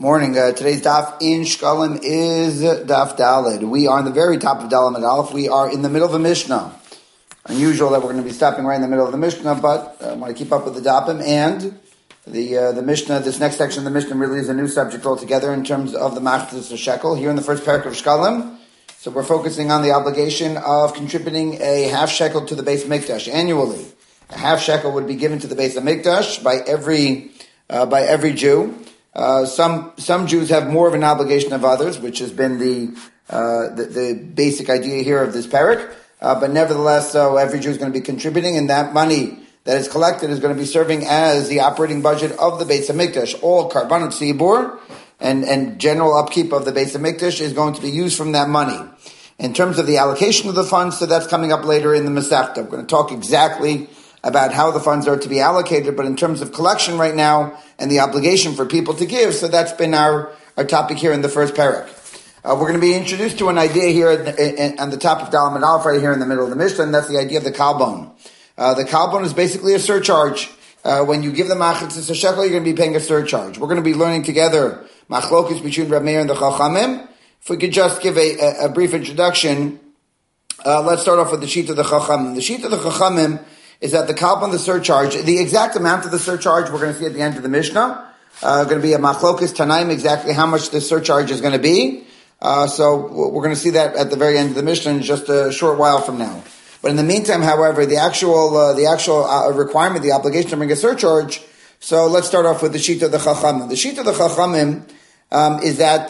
Morning. Today's daf in Shkalim is daf Daled. We are on the very top of Daled and Aleph. We are in the middle of a Mishnah. Unusual that we're going to be stopping right in the middle of the Mishnah, but I want to keep up with the dapim and the Mishnah. This next section of the Mishnah really is a new subject altogether in terms of the Machzis Shekel. Here in the first parak of Shkalim, so we're focusing on the obligation of contributing a half shekel to the Beis Mikdash annually. A half shekel would be given to the Beis Mikdash by every Jew. Some Jews have more of an obligation than others, which has been the basic idea here of this parak. But nevertheless, so every Jew is going to be contributing, and that money that is collected is going to be serving as the operating budget of the Beis Hamikdash. All karbanot tzibur and general upkeep of the Beis Hamikdash is going to be used from that money. In terms of the allocation of the funds, so that's coming up later in the Masechta. We're going to talk exactly about how the funds are to be allocated, but in terms of collection right now and the obligation for people to give, so that's been our topic here in the first parak. We're going to be introduced to an idea here on the top of Daled and Aleph right here in the middle of the Mishnah, and that's the idea of the kalbon. The kalbon is basically a surcharge. When you give the Machzis Shekel, you're going to be paying a surcharge. We're going to be learning together machlokes between Reb Meir and the Chachamim. If we could just give a brief introduction, let's start off with the sheet of the Chachamim. The sheet of the Chachamim is that the kalbon, the surcharge, the exact amount of the surcharge we're going to see at the end of the Mishnah, going to be a machlokes tanaim, exactly how much the surcharge is going to be. So we're going to see that at the very end of the Mishnah in just a short while from now. But in the meantime, however, the actual requirement, the obligation to bring a surcharge. So let's start off with the sheet of the Chachamim. The sheet of the Chachamim is that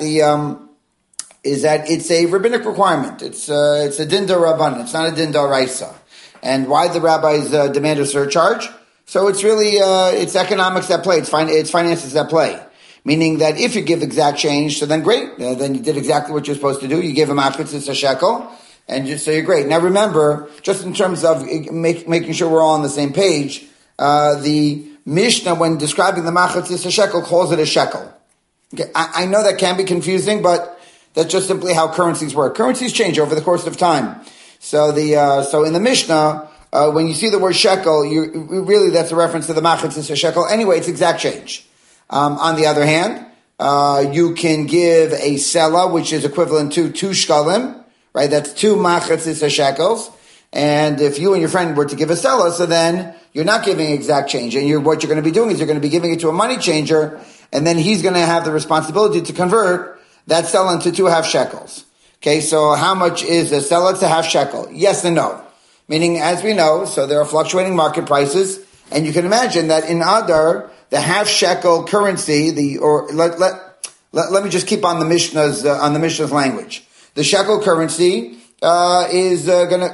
it's a rabbinic requirement. It's a din d'Rabbanan. It's not a din d'Oraisa. And why the rabbis demand a surcharge? So it's really it's economics at play. It's finances at play. Meaning that if you give exact change, so then great. Then you did exactly what you're supposed to do. You give a Machzis Shekel, and so you're great. Now remember, just in terms of making sure we're all on the same page, the Mishnah, when describing the Machzis Shekel, calls it a shekel. Okay, I know that can be confusing, but that's just simply how currencies work. Currencies change over the course of time. So in the Mishnah, when you see the word shekel, really that's a reference to the Machzis Shekel. Anyway, it's exact change. On the other hand, you can give a sela, which is equivalent to 2 shkalim, right? That's 2 Machzis shekels. And if you and your friend were to give a sela, so then you're not giving exact change. And what you're going to be doing is you're going to be giving it to a money changer, and then he's going to have the responsibility to convert that sela into 2 half shekels. Okay, so how much is a sela to half shekel? Yes and no. Meaning, as we know, so there are fluctuating market prices, and you can imagine that in Adar, the half shekel currency, let me just keep on the Mishnah's language. The shekel currency is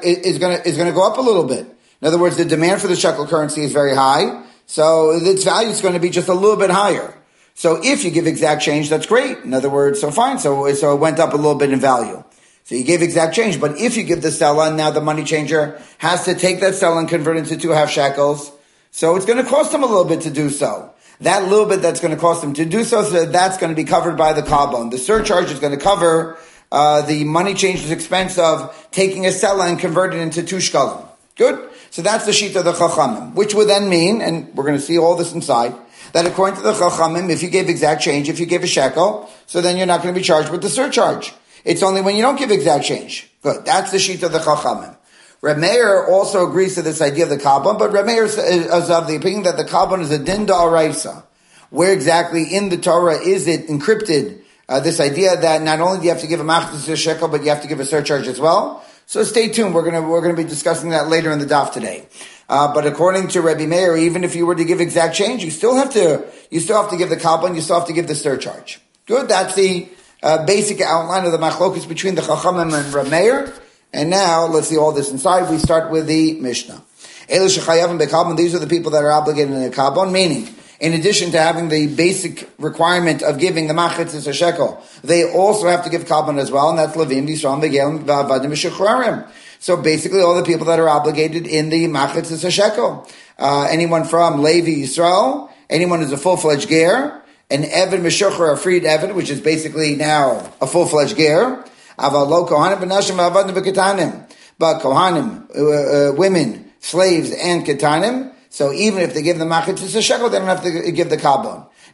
gonna go up a little bit. In other words, the demand for the shekel currency is very high, so its value is going to be just a little bit higher. So if you give exact change, that's great. In other words, so fine. So it went up a little bit in value. So you gave exact change. But if you give the sela, now the money changer has to take that sela and convert it into 2 half shekels. So it's going to cost them a little bit to do so. That little bit that's going to cost them to do so that's going to be covered by the kalbon. The surcharge is going to cover the money changer's expense of taking a sela and converting it into 2 shkalim. Good? So that's the sheet of the Chachamim, which would then mean, and we're going to see all this inside, that according to the Chachamim, if you gave exact change, if you gave a shekel, so then you're not going to be charged with the surcharge. It's only when you don't give exact change. Good. That's the sheet of the Chachamim. Reb Meir also agrees to this idea of the kalbon, but Reb Meir is of the opinion that the kalbon is a din d'Oraisa. Where exactly in the Torah is it encrypted, this idea that not only do you have to give a Machzis Shekel, but you have to give a surcharge as well? So stay tuned. We're going to be discussing that later in the daf today. But according to Rebbe Meir, even if you were to give exact change, you still have to give the kalbon, you still have to give the surcharge. Good. That's the basic outline of the machlokes between the Chachamim and Rebbe Meir. And now let's see all this inside. We start with the Mishnah. These are the people that are obligated in the kalbon, meaning, in addition to having the basic requirement of giving the Machzis Shekel, they also have to give kalbon as well, and that's Levim, Yisrael, Begelim, Vavadim, Shechrarim. So basically all the people that are obligated in the Machzis Shekel. Anyone from Levi, Yisrael, anyone who's a full-fledged ger, an Eved Meshuchar, a freed Eved, which is basically now a full-fledged ger, Avalo Kohanim, Benashim, Vavadim, Veketanim. But Kohanim, women, slaves, and Ketanim, so even if they give the Machzis Shekel, they don't have to give the kalbon.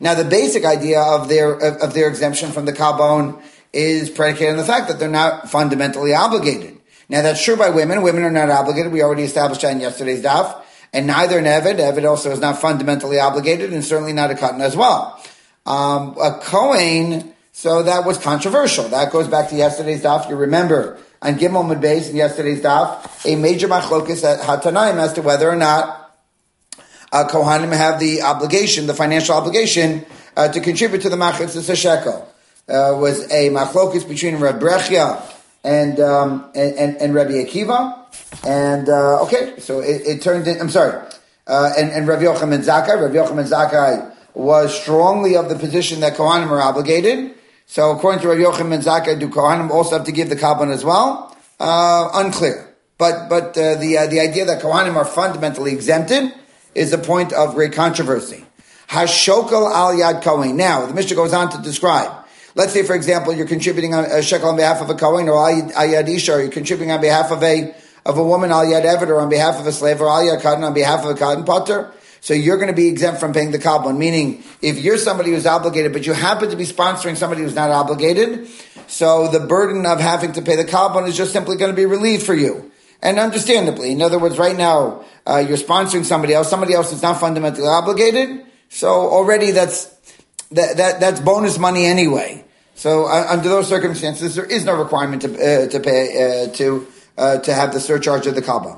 Now, the basic idea of their exemption from the kabon is predicated on the fact that they're not fundamentally obligated. Now, that's true by women. Women are not obligated. We already established that in yesterday's daf. And neither an Eved. Eved also is not fundamentally obligated, and certainly not a Katan as well. A Kohen, so that was controversial. That goes back to yesterday's daf. You remember, on Gimel Mud Beis in yesterday's daf, a major machlokes at Hatanaim as to whether or not Kohanim have the obligation, the financial obligation, to contribute to the Machatzis shekel. Was a machlokes between Reb Brechia and Rabbi Akiva. And, so it turned in, and Rabbi Yochanan Zakkai. Rabbi Yochanan Zakkai was strongly of the position that Kohanim are obligated. So according to Rabbi Yochanan Zakkai, do Kohanim also have to give the Kabban as well? Unclear. But the idea that Kohanim are fundamentally exempted is a point of great controversy. Hashokal al yad Kohen. Now, the Mishnah goes on to describe. Let's say, for example, you're contributing a shekel on behalf of a Kohen, or al yad isha, or you're contributing on behalf of a woman, al yad eved, or on behalf of a slave, or al yad katan, on behalf of a katan potter. So you're going to be exempt from paying the kabban, meaning if you're somebody who's obligated, but you happen to be sponsoring somebody who's not obligated, so the burden of having to pay the kabban is just simply going to be relieved for you. And understandably, in other words, right now, you're sponsoring somebody else is not fundamentally obligated, so already that's bonus money anyway. So under those circumstances, there is no requirement to pay to have the surcharge of the kabban.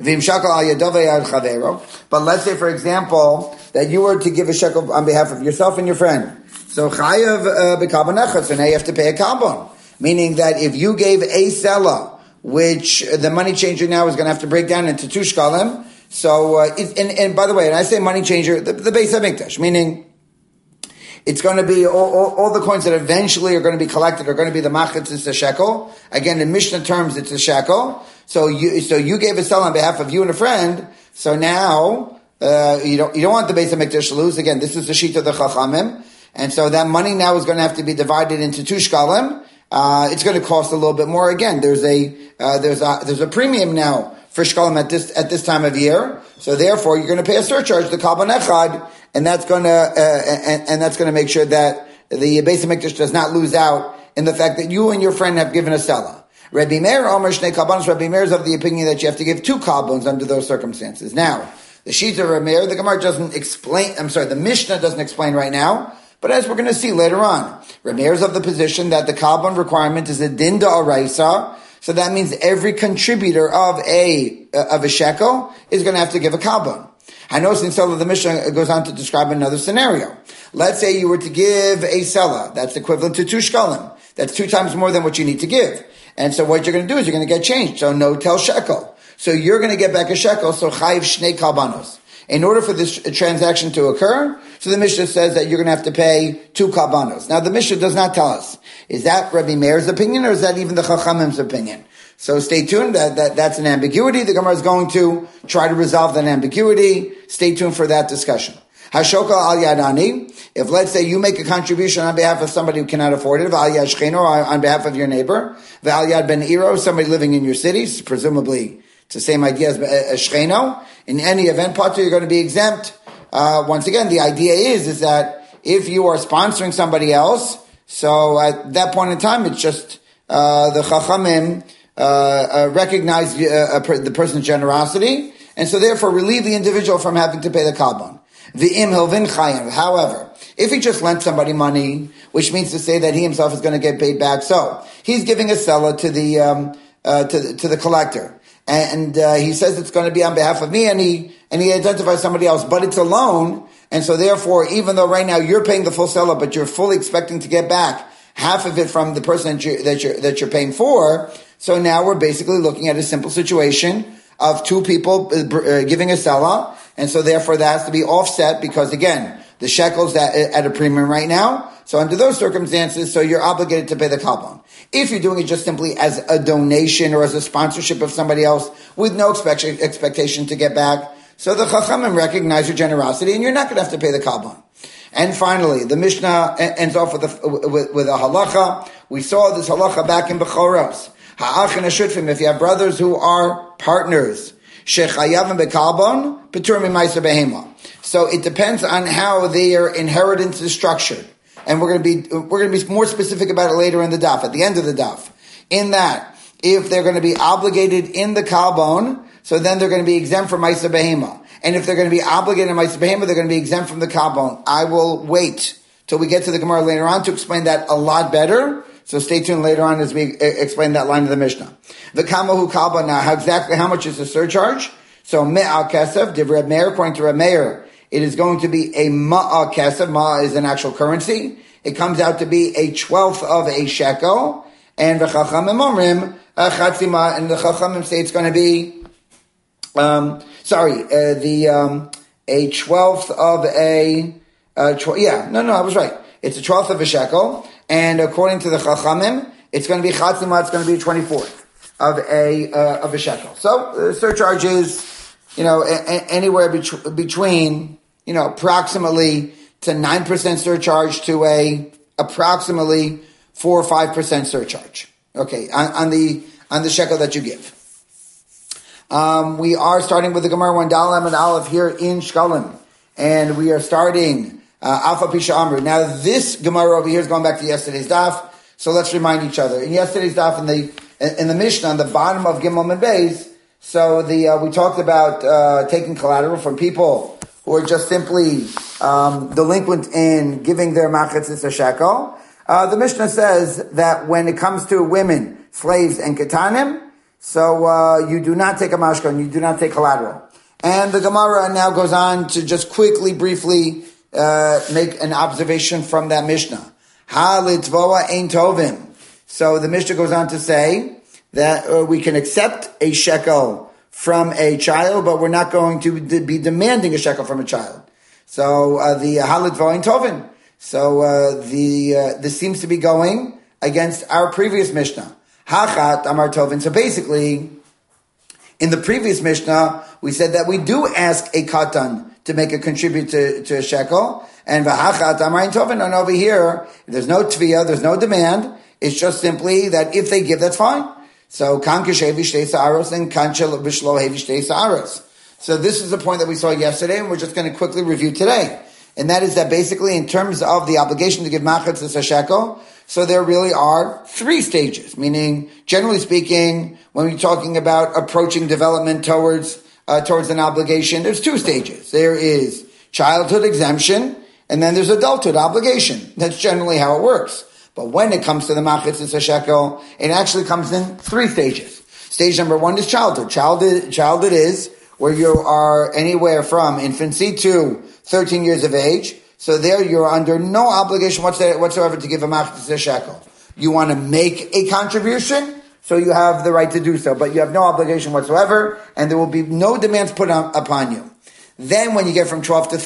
But let's say, for example, that you were to give a shekel on behalf of yourself and your friend. So chayav b'kabban echad. So now you have to pay a kabban, meaning that if you gave a sela, which the money changer now is going to have to break down into 2 shkalim. So and by the way, and I say money changer, the Beis HaMikdash, meaning it's going to be all the coins that eventually are going to be collected are going to be the machatzis, the shekel. Again, in Mishnah terms, it's a shekel. So you gave a sell on behalf of you and a friend. So now you don't want the Beis HaMikdash to lose. Again, this is the sheet of the Chachamim, and so that money now is going to have to be divided into 2 shkalim. It's going to cost a little bit more. Again, there's a premium now for shkalim at this time of year. So therefore, you're going to pay a surcharge, the kabban echad, and that's going to make sure that the Beis HaMikdash does not lose out in the fact that you and your friend have given a sela. Rabbi Meir Omer Shnei Kabbanos. Rabbi Meir is of the opinion that you have to give 2 kabbons under those circumstances. Now, the sheet of Rabbi Meir, the Gemara doesn't explain. The Mishnah doesn't explain right now. But as we're going to see later on, Rabbi Meir is of the position that the kabbon requirement is a din d'oraisa. So that means every contributor of a shekel is going to have to give a kabbon. I know since the Mishnah goes on to describe another scenario. Let's say you were to give a sela. That's equivalent to 2 shkalim. That's 2 times more than what you need to give. And so what you're going to do is you're going to get changed. So no tel shekel. So you're going to get back a shekel. So chayiv shnei kalbanos. In order for this transaction to occur, so the Mishnah says that you're going to have to pay 2 kalbanos. Now the Mishnah does not tell us, is that Rabbi Meir's opinion or is that even the Chachamim's opinion? So stay tuned. That's an ambiguity. The Gemara is going to try to resolve that ambiguity. Stay tuned for that discussion. Hashokal al yadani. If let's say you make a contribution on behalf of somebody who cannot afford it, al yad shcheno, on behalf of your neighbor, al yad ben iro, somebody living in your city, presumably it's the same idea as shcheno. In any event, Pater, you're going to be exempt. Once again, the idea is that if you are sponsoring somebody else, so at that point in time, it's just the Chachamim recognize the person's generosity, and so therefore relieve the individual from having to pay the kabban. However, if he just lent somebody money, which means to say that he himself is going to get paid back, so he's giving a sela to the collector, and he says it's going to be on behalf of me, and he identifies somebody else, but it's a loan, and so therefore, even though right now you're paying the full sela, but you're fully expecting to get back half of it from the person that you're paying for. So now we're basically looking at a simple situation of 2 people giving a sela, and so therefore that has to be offset because again, the shekel's at a premium right now. So under those circumstances, so you're obligated to pay the kabban. If you're doing it just simply as a donation or as a sponsorship of somebody else with no expectation to get back, so the Chachamim recognize your generosity and you're not going to have to pay the kabban. And finally, the Mishnah ends off with a halacha. We saw this halacha back in Bechoros. Ha'ach and Ashutfim, if you have brothers who are partners, shechayavim bekalbon, petur mimaisa behema. So it depends on how their inheritance is structured. And we're going to be more specific about it later in the daf, at the end of the daf. In that, if they're going to be obligated in the kalbon, so then they're going to be exempt from Maisa Behema. And if they're going to be obligated in Maisa Behema, they're going to be exempt from the kalbon. I will wait till we get to the Gemara later on to explain that a lot better. So stay tuned later on as we explain that line of the Mishnah. The kamahu kalbon, now exactly how much is the surcharge? So me'al kesef, div Reb Meir, according to Reb Meir, it is going to be a ma'ah kesef. Ma'ah is an actual currency. It comes out to be a 1/12 of a shekel. And v'chachamim omrim, chatzima, and the chachamim say it's going to be, a 1/12 of a, I was right. It's a 1/12 of a shekel. And according to the chachamim, it's going to be chatzima, it's going to be 1/24 of a shekel. So the surcharge is, anywhere between, approximately to 9% surcharge to a approximately 4 or 5% surcharge. Okay, on the shekel that you give. We are starting with the Gemara 1 Dalam and Aleph here in Shkalim, and we are starting Alpha Pisha Amru. Now this Gemara over here is going back to yesterday's daf, so let's remind each other. In yesterday's daf, in the Mishnah, on the bottom of Gimel and Beis, so we talked about taking collateral from people who are just simply delinquent in giving their machatzis a shekel. The Mishnah says that when it comes to women, slaves, and ketanim, so you do not take a mashkan, you do not take collateral. And the Gemara now goes on to just quickly, briefly make an observation from that Mishnah. Ha litvoa ein tovim. So the Mishnah goes on to say that we can accept a shekel from a child, but we're not going to be demanding a shekel from a child. So the ha litvoa ein tovim. So this seems to be going against our previous Mishnah. Hachat amar tovin. So basically, in the previous Mishnah, we said that we do ask a katan to make a contribute to a shekel, and v'hachat amar tovin. And over here, there's no tviyah, there's no demand. It's just simply that if they give, that's fine. So kan kishevi shtei sa'aros and kan b'shlo hevi shtei sa'aros. So this is the point that we saw yesterday, and we're just going to quickly review today. And that is that basically in terms of the obligation to give machatzis a shekel, so there really are 3 stages, meaning, generally speaking, when we're talking about approaching development towards an obligation, there's 2 stages. There is childhood exemption, and then there's adulthood obligation. That's generally how it works. But when it comes to the machatzis a shekel, it actually comes in 3 stages. Stage number 1 is childhood. Childhood is where you are anywhere from infancy to 13 years of age. So there you're under no obligation whatsoever to give a machatzis a shekel. You want to make a contribution, so you have the right to do so, but you have no obligation whatsoever, and there will be no demands put upon you. Then when you get from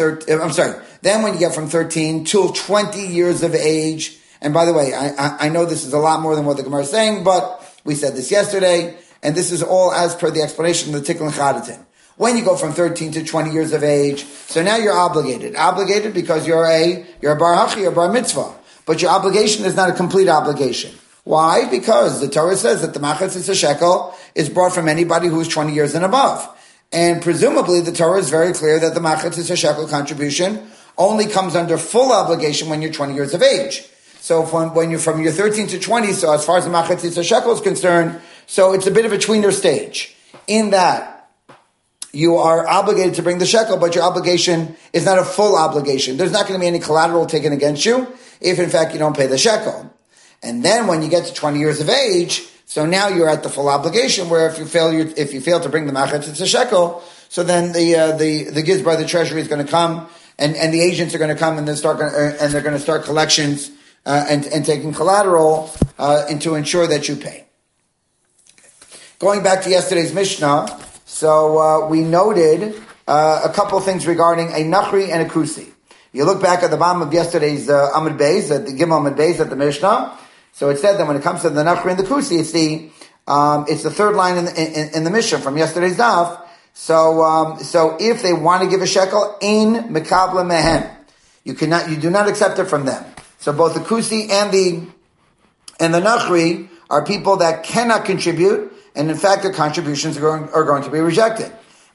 13 till 20 years of age, and by the way, I know this is a lot more than what the Gemara is saying, but we said this yesterday, and this is all as per the explanation of the Tikkun Chadatin. When you go from 13 to 20 years of age, so now you're obligated. Obligated because you're a bar hachi, you're a bar mitzvah. But your obligation is not a complete obligation. Why? Because the Torah says that the machatzis a shekel is brought from anybody who is 20 years and above. And presumably the Torah is very clear that the machatzis a shekel contribution only comes under full obligation when you're 20 years of age. So when you're from your 13 to 20, so as far as the machatzis a shekel is concerned, so it's a bit of a tweener stage. In that, you are obligated to bring the shekel, but your obligation is not a full obligation. There's not going to be any collateral taken against you if, in fact, you don't pay the shekel. And then when you get to 20 years of age, so now you're at the full obligation, where if you fail to bring the machatzis a shekel, so then the Gizbar, the treasury, is going to come, and the agents are going to come, and they're going to start collections and taking collateral to ensure that you pay. Going back to yesterday's Mishnah. So we noted a couple of things regarding a nachri and a kusi. You look back at the bottom of yesterday's Amud Beis, at the Gimel Amud Beis at the Mishnah. So it said that when it comes to the nachri and the kusi, it's the third line in the Mishnah from yesterday's daf. So if they want to give a shekel, ein mekabla mehem, you do not accept it from them. So both the kusi and the nachri are people that cannot contribute. And in fact, their contributions are going to be rejected.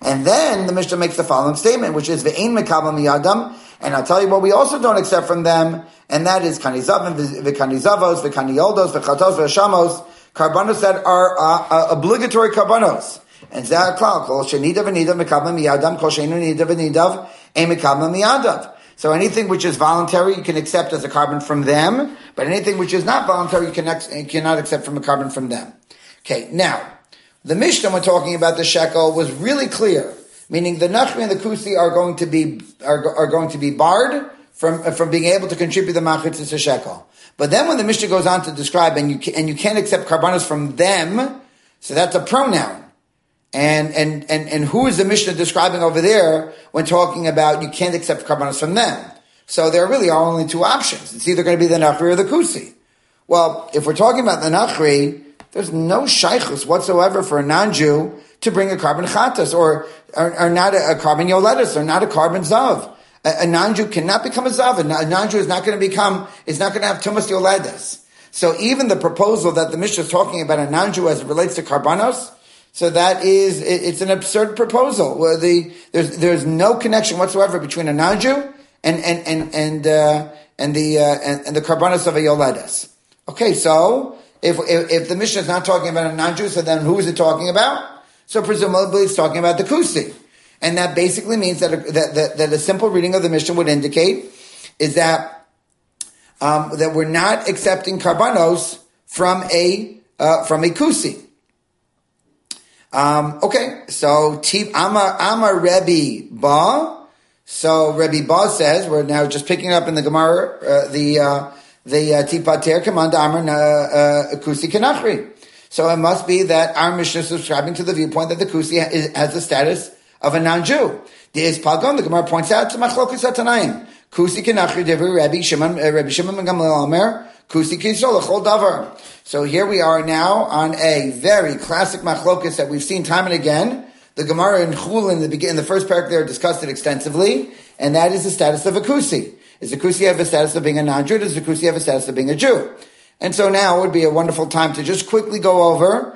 And then the Mishnah makes the following statement, which is Ve'ein mekabel miyadam. And I'll tell you what we also don't accept from them, and that is kanizavim, v'kanizavos, v'kaniyoldos, v'chatos, v'shamos, karbanos that are obligatory karbanos. And zeh klal, kol shenidav v'nidav mekabel miyadam, kol sheinu nidav v'nidav, ein mekabel miyadav. So anything which is voluntary, you can accept as a carbon from them, but anything which is not voluntary, you cannot accept from a carbon from them. Okay, now, the Mishnah, when talking about the shekel, was really clear, meaning the Nachri and the Kusi are going to be barred from being able to contribute the Machritz to shekel. But then when the Mishnah goes on to describe, and you can't accept karbanos from them, so that's a pronoun. And who is the Mishnah describing over there when talking about you can't accept karbanos from them? So there really are only two options. It's either going to be the Nachri or the Kusi. Well, if we're talking about the Nachri, there's no shaychus whatsoever for a non-Jew to bring a carbon chatas or not a carbon yoletus or not a carbon zav. A non-Jew cannot become a zav. A non-Jew is not going to have tumas yoletus. So even the proposal that the Mishnah is talking about a non-Jew as it relates to karbanos, so it's an absurd proposal where there's no connection whatsoever between a non-Jew and the karbanos of a yoletus. Okay, so if the Mishnah is not talking about a non-Jew, so then who is it talking about? So presumably it's talking about the Kusi. And that basically means that a simple reading of the Mishnah would indicate is that we're not accepting karbanos from a Kusi. Okay, so Amar Rebbe Ba. So Rebbe Ba says, we're now just picking up in the Gemara, the Tipater Command Amar Kusi Kenachri. So it must be that our Mishnah is subscribing to the viewpoint that the Kusi has the status of a non-Jew. The Pagon, the Gemara points out to Machlokus HaTanaim. Kusi Kenachri Devi Rabbi Shimon ben Gamliel Omer Kusi Kisol Lechol Davar. So here we are now on a very classic Machlokus that we've seen time and again. The Gemara in Chul in the first paragraph there discussed it extensively, and that is the status of a Kusi. Does the Kusi have a status of being a non-Jew? Does the Kusi have a status of being a Jew? And so now it would be a wonderful time to just quickly go over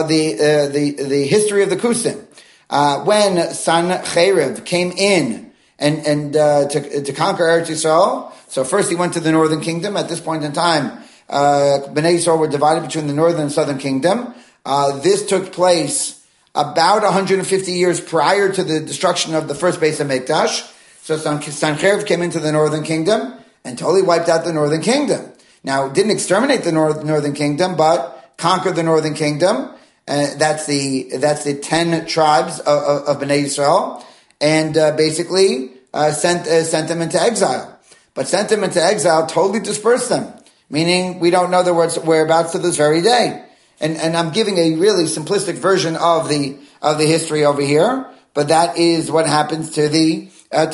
the history of the Kusim. When Sancheriv came in and to conquer Eretz Yisrael, so first he went to the northern kingdom. At this point in time, Bnei Yisrael were divided between the northern and southern kingdom. This took place about 150 years prior to the destruction of the first Beis HaMikdash. So Sancheriv came into the northern kingdom and totally wiped out the northern kingdom. Now, didn't exterminate the northern kingdom, but conquered the northern kingdom. That's the 10 tribes of Bnei Yisrael, and basically sent them into exile. But sent them into exile, totally dispersed them, meaning we don't know their whereabouts to this very day. And I'm giving a really simplistic version of the history over here, but that is what happens to the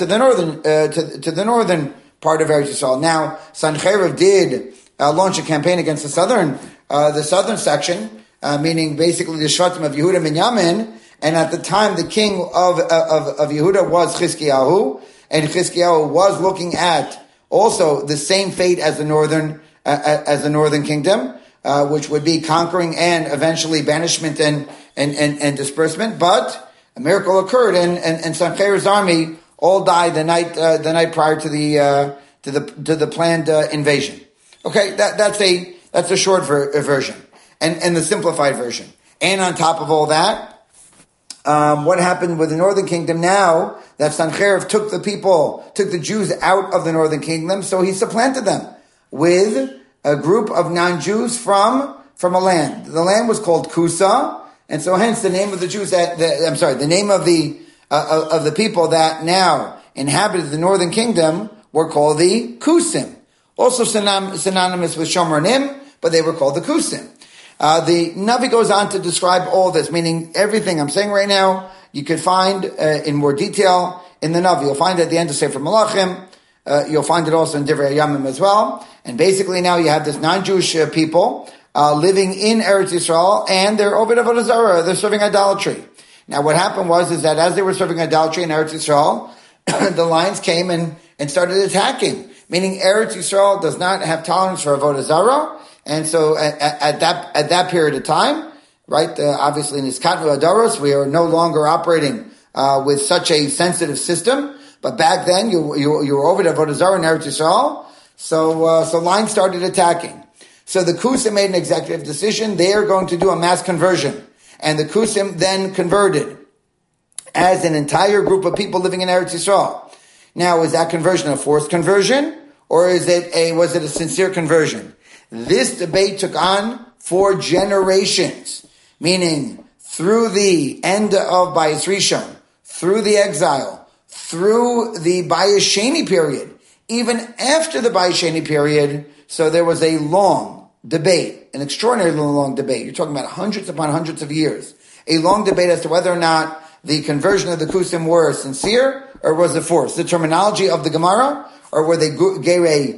northern part of Eretz Yisrael. Now, Sancheriv did launch a campaign against the southern section, meaning basically the Shvatim of Yehuda and Binyamin. And at the time, the king of Yehuda was Chizkiyahu, and Chizkiyahu was looking at also the same fate as the northern kingdom, which would be conquering and eventually banishment and disbursement. But a miracle occurred, and Sancheriv's army all died the night prior to the planned invasion. Okay, that's a short version and the simplified version. And on top of all that, what happened with the northern kingdom now that Sancheriv took the Jews out of the northern kingdom, so he supplanted them with a group of non-Jews from a land. The land was called Kusa, and so hence the name of the Jews the name of the people that now inhabited the northern kingdom were called the Kusim. Also synonymous with Shomronim, but they were called the Kusim. The Navi goes on to describe all this, meaning everything I'm saying right now, you could find in more detail in the Navi. You'll find it at the end of Sefer Malachim. You'll find it also in Divrei Yamim as well. And basically now you have this non-Jewish people living in Eretz Yisrael, and they're Ovid Avodah Zarah. They're serving idolatry. Now what happened was that as they were serving idolatry in Eretz Yisrael, the lions came and started attacking. Meaning Eretz Yisrael does not have tolerance for Avodah Zarah, and so at that period of time, right? Obviously in Iskatnu Adaros, we are no longer operating with such a sensitive system. But back then, you were over to Avodah Zarah in Eretz Yisrael, so lines started attacking. So the Kusim made an executive decision. They are going to do a mass conversion. And the Kusim then converted as an entire group of people living in Eretz Yisrael. Now, was that conversion a forced conversion? Or was it a sincere conversion? This debate took on for generations. Meaning, through the end of Bayis Rishon, through the exile, through the Bayis Sheni period, even after the Bayis Sheni period, so there was a long debate, an extraordinarily long debate. You're talking about hundreds upon hundreds of years. A long debate as to whether or not the conversion of the Kusim were sincere or was it forced. The terminology of the Gemara, or were they gerei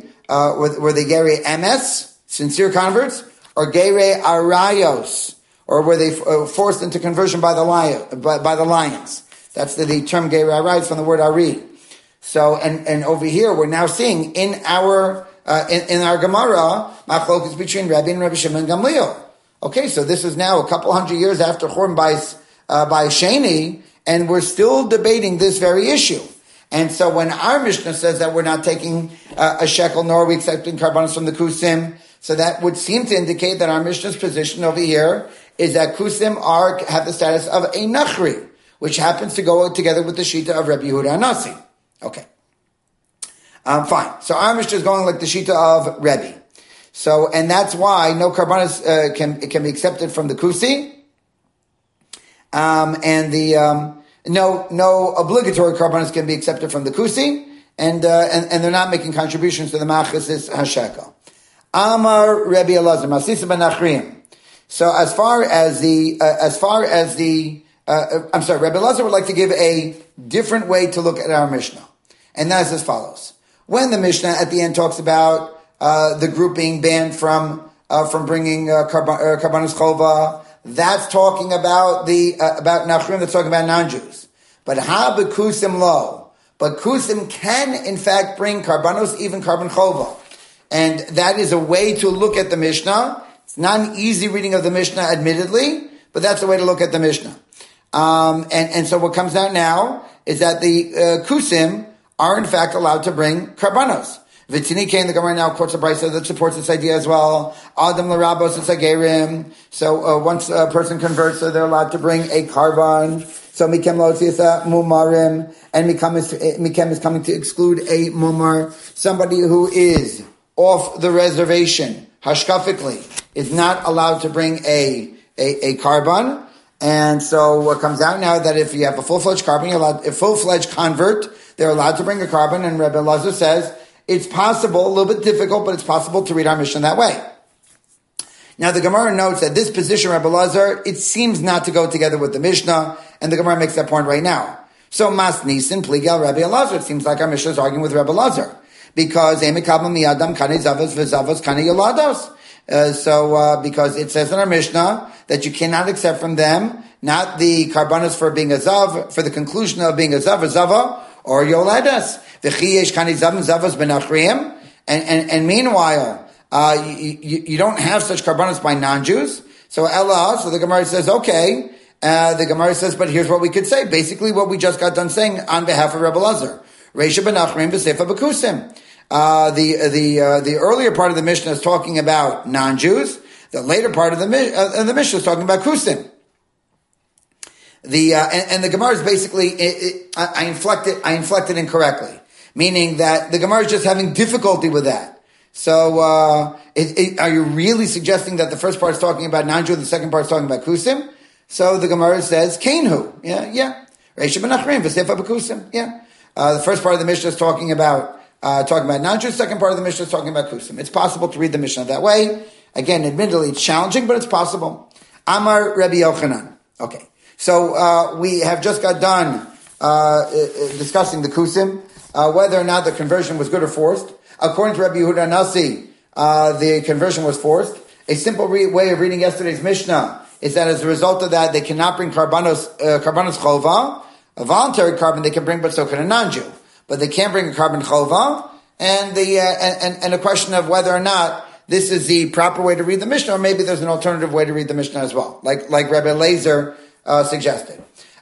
MS, sincere converts, or gerei arayos, or were they forced into conversion by the lions? That's the term gerei arayos from the word ari. So, and over here we're now seeing in our Gemara, machlokes between Rabbi and Rabbi Shimon Gamliel. Okay, so this is now a couple hundred years after Churban by Sheni, and we're still debating this very issue. And so when our Mishnah says that we're not taking a shekel, nor are we accepting karbanos from the Kusim, so that would seem to indicate that our Mishnah's position over here is that Kusim have the status of a Nachri, which happens to go together with the Shita of Rabbi Yehuda Anasi. Okay. Fine. So our Mishnah is going like the Shita of Rebbe. So, and that's why no karbanos can be accepted from the Kusi. And no obligatory karbanos can be accepted from the Kusi, and they're not making contributions to the Machasis Hashekel. Amar Rebbe Elazar Masisa ben Nachriim. So as far as the Rebbe Elazar would like to give a different way to look at our Mishnah, and that's as follows. When the Mishnah at the end talks about the group being banned from bringing karbanos chova, that's talking about about Nachrim. That's talking about non-Jews. But ha b'kusim lo. But kusim can in fact bring karbanos, even karban chova, and that is a way to look at the Mishnah. It's not an easy reading of the Mishnah, admittedly, but that's a way to look at the Mishnah. And so what comes out now is that the kusim are in fact allowed to bring karbanos. V'tini came, the Gemara now quotes a brisa that supports this idea as well. Adam l'rabos etzagerim. So once a person converts, so they're allowed to bring a karban. So mikem lo'tziasa mumarim, and mikem is coming to exclude a mumar, somebody who is off the reservation, hashkafically, is not allowed to bring a karban. And so what comes out now that if you have a full-fledged karban, a full-fledged convert, they're allowed to bring a karban, and Rebbe Elazar says it's possible, a little bit difficult, but it's possible to read our Mishnah that way. Now the Gemara notes that this position, Rebbe Elazar, it seems not to go together with the Mishnah, and the Gemara makes that point right now. So Mas Nisan Pligel Rebbe Elazar, it seems like our Mishnah is arguing with Rebbe Elazar, because because it says in our Mishnah that you cannot accept from them not the karbanos for being a zav, for the conclusion of being a zav, or zava, or yoledas. And meanwhile, you don't have such karbanos by non-Jews. So the Gemara says, okay. The Gemara says, but here's what we could say. Basically, what we just got done saying on behalf of Rebbe Elazar. Reisha ben Nachrim b'sefa b'kusim. The earlier part of the Mishnah is talking about non-Jews. The later part of the Mishnah is talking about kusim. And the Gemara is basically, I inflected incorrectly, meaning that the Gemara is just having difficulty with that. So, are you really suggesting that the first part is talking about non-Jew, the second part is talking about kusim? So the Gemara says, Kainhu. Yeah. Reisha ben Nachrim v'sefa b'kusim. Yeah. The first part of the Mishnah is talking about non-Jew, the second part of the Mishnah is talking about kusim. It's possible to read the Mishnah that way. Again, admittedly, it's challenging, but it's possible. Amar Rabbi Yochanan. Okay. So, we have just got done, discussing the kusim, whether or not the conversion was good or forced. According to Rabbi Yehuda Nasi, the conversion was forced. A simple way of reading yesterday's Mishnah is that as a result of that, they cannot bring karbanos chova. A voluntary carbon they can bring, but so can a non-Jew. But they can't bring a carbon chova. And a question of whether or not this is the proper way to read the Mishnah, or maybe there's an alternative way to read the Mishnah as well, like Rebbe Elazar suggested.